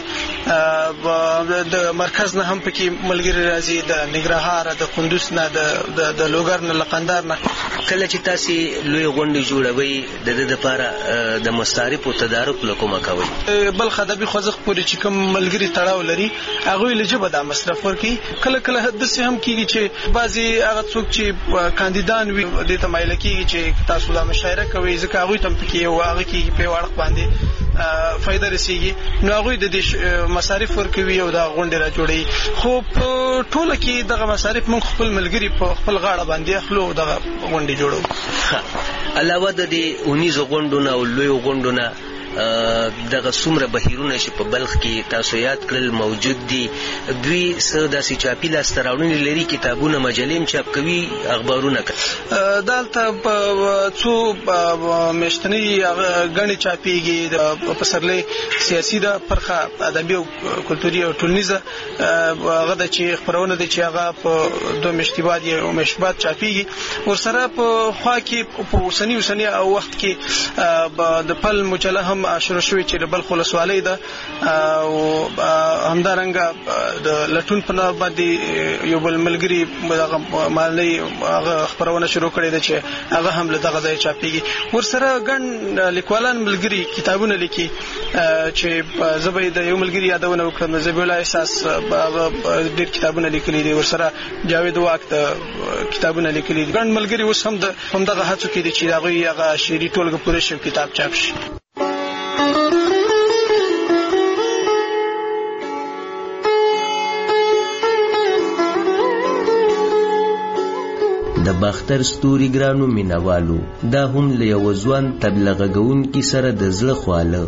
د مرکز نه هم پکې ملګري راځي، د ننګرهار، د کندوز نه، د لوګر نه، لقندار نه. کله چې تاسې لوی غونډې جوړوئ د دې دپاره د مصارفو تدارک له کومه کوئ؟ بلخ ادبي خوځښت پورې چې کوم ملګري تړاو لري هغوی له جبه دا مصرف ورکوي. کله کله داسې هم کېږي چې بعضې هغه څوک چې کاندیدان وي دې ته مایله کېږي چې تاسو دا مشاعره کوئ، ځکه هغوی ته هم پکې یو هغه کېږي په یو اړخ باندې فایده رسېږي، نو هغوی د دې مصارف ورکوي او دا غونډې را جوړوي. خو په ټوله کې دغه مصارف موږ خپل ملګري په خپل غاړه باندې اخلو او دغه غونډې جوړوو. علاوه د دې اونیزو غونډو نه او لویو غونډو نه دغه څومره بهیرونه چې په بلخ کې تاسو یاد کړل موجود دي، دوی څه داسې چاپي لاسته راوړنې لري؟ کتابونه، مجلې هم چاپ کوي، اخبارونه کوي؟ دلته په څو میاشتنۍ ګڼې چاپېږي. د پسرلی سیاسي ده، برخه ادبي او کلتوري او ټولنیزه هغه ده چې خپرونه ده چې هغه په دوه میاشتې بعد یو میاشت بعد چاپېږي. ورسره په خوا کې په اوسني اوسني او وخت کې د پل مجله هم شروع شوې چې د بلخ ولسوالۍ ده او همدارنګه د لټون په نامه باندې یو بل ملګري دغه مالي هغه خپرونه شروع کړې ده چې هغه هم له دغه ځایه چاپېږي. ورسره ګڼ لیکوالان ملګري کتابونه لیکي چې زه به د یو ملګري یادونه وکړم، ذبیح الله احساس هغه ډېر کتابونه لیکلي دي، ورسره جاوید واک د کتابونه لیکلي دي. ګڼ ملګري اوس هم د همدغه هڅو کې دي چې د هغوی هغه شعري ټولګه پوره شي او کتاب چاپ شي. د باختر ستوري ګرانو مینوالو، دا هم له یو ځوان تبلیغ کوونکي سره د زړه خواله.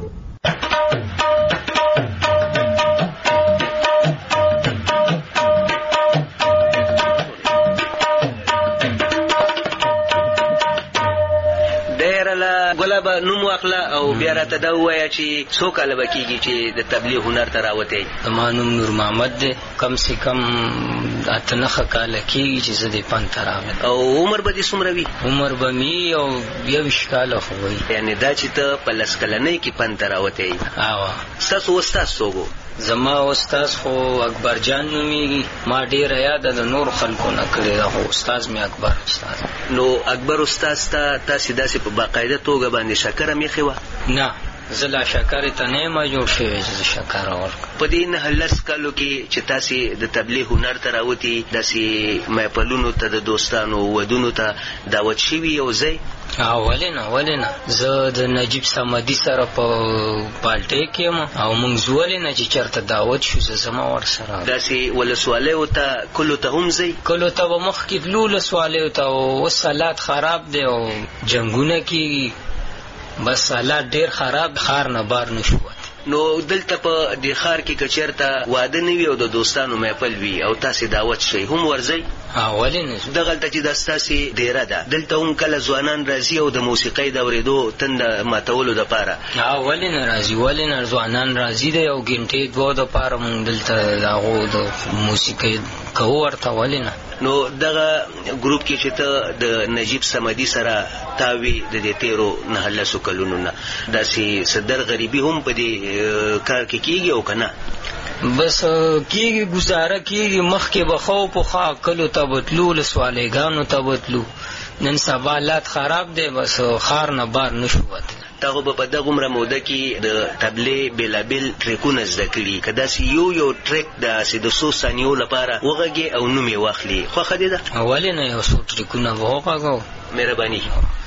ګلابه نوم واخله او بیا راته دا ووایه چې څو کاله به کېږي چې د تبلیغ هنر ته راوتی؟ زما نوم نور محمد دی، کم سې کم اته نهه کاله کېږي چې زه دې فن ته راغلم. او عمر به دې څومره وي؟ عمر به مې یو یوویشت کاله خو وي. یعنې دا چې ته په لس کلنۍ کې فن ته راوتی؟ اوا. ستاسو استاد څوک و؟ زما استاد خو اکبر جان نومیږي. ما ډېره یاده د نور خلکو نه کړې ده، خو استاد مې اکبر استاد. نو اکبر استاد ته تاسې داسې په باقاعده توګه باندې شکره میخې وه؟ نه، زه لا شکرې ته نه یم جوړ شوی چې زه شکره ورکړم. په دې نهه لس کالو کې چې تاسې د تبلیغ هنر ته راوتي، داسې محفلونو ته د دوستانو ودونو ته دعوت شوي یو ځای؟ ولې نه ولې نه، زه د نجیب صمدي سره په پالټۍ کې یم او موږ ولې نه چې چېرته دعوت شو زه زما ورسره. داسې ولسوالیو ته کلو ته هم ځئ؟ کلو ته به مخکې تلو ولسوالیو ته، اوس حالات خراب دی او جنګونه کېږي، بس حالات ډېر خراب، ښار نه بار نه شو. نو دلته په دې ښار کې که چېرته واده نه وي او د دوستانو محفل وي او تاسې دعوت شئ، هم ورځئ؟ ولې نه؟ دغلته چې دا ستاسې دیره ده، دلته هم کله ځوانان راځي او د موسیقۍ د اورېدو تنده ماتولو دپاره؟ ولې نه راځي، ولې نه ځوانان راځي د یو ګنټې دوه دپاره مونږ دلته د هغو د موسیقۍ کوو ورته، ولې نه؟ نو دغه ګروپ کې چې ته د نجیب صمدي سره تاوي د دې تیرو نهه لسو کلونو نه، داسې صدر غریبي هم په دې کار کې کېږي او که نه؟ بس کېږي، ګزاره کېږي. مخکې به خو پخوا کلو ته به تلو، ولسوالیګانو ته به تلو، نن سبا حالات خراب دی، بس ښار نه بار نه شو وتلی. تا خو به په دغومره موده کې د تبلې بېلابېل ټریکونه زده کړي، که داسې یو یو ټریک داسې د څو ثانیو لپاره وغږې او نوم یې واخلي، خوښه دې ده؟ ولې نه، یو څو ټریکونه به وغږو. مهرباني.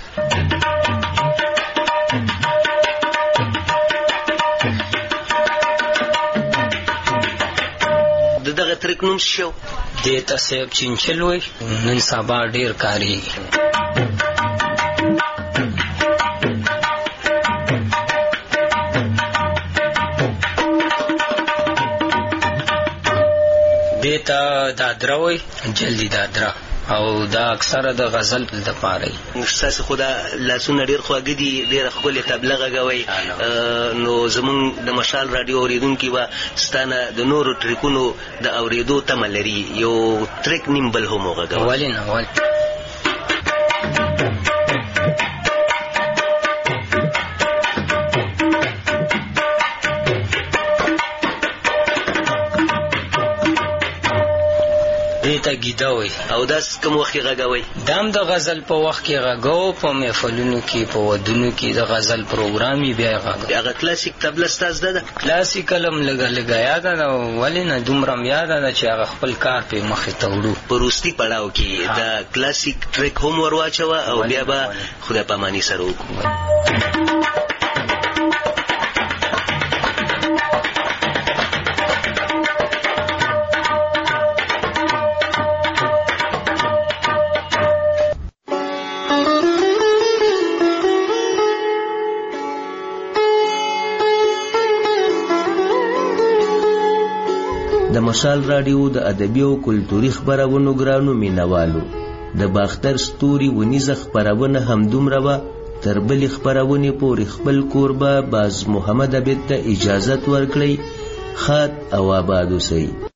د دغه ټریک نوم څه شو؟ دې ته صاحب چینچل وایي، نن سبا ډېر کارېږي. دیتا دادرا وای، جلدی دادرا، او دا اکثره د غزل د پاره. ستاسو خو دا لاسونه ډېر خواږه دي، ډېره ښکلې طبله غږوئ. نو زمونږ د مشال راډیو اورېدونکي به ستانه د نورو ټریکونو د اورېدو تمه لري، یو ټریک نیم بل هم وغږوئ. ولې نه ولې. دیتا گیده وی. او داس کوم وخت کې غږوئ؟ دام د غزل په وخت کې غږو، په محفلونو کې، په ودونو کې د غزل پروګرامي بیا غږو. هغه کلاسیک طبله ستا زده ده؟ کلاسیکل هم لږه لږه یاده ده، ولې نه، دومره هم یاده ده چې هغه خپل کار پې مخې ته وړو. په وروستي پړاو کې د کلاسیک ټریک هم ور واچوه او بیا به خدای پاماني سره وکړو. د مشال راډیو د ادبي او کلتوري خبرونو ګرانو مینوالو، د باختر ستوري ونیزه خبرونه همدومره وه. تر بلې خبرونې پورې خپل کوربه باز محمد عبید ته اجازت ورکړئ. ښاد او آباد اوسئ.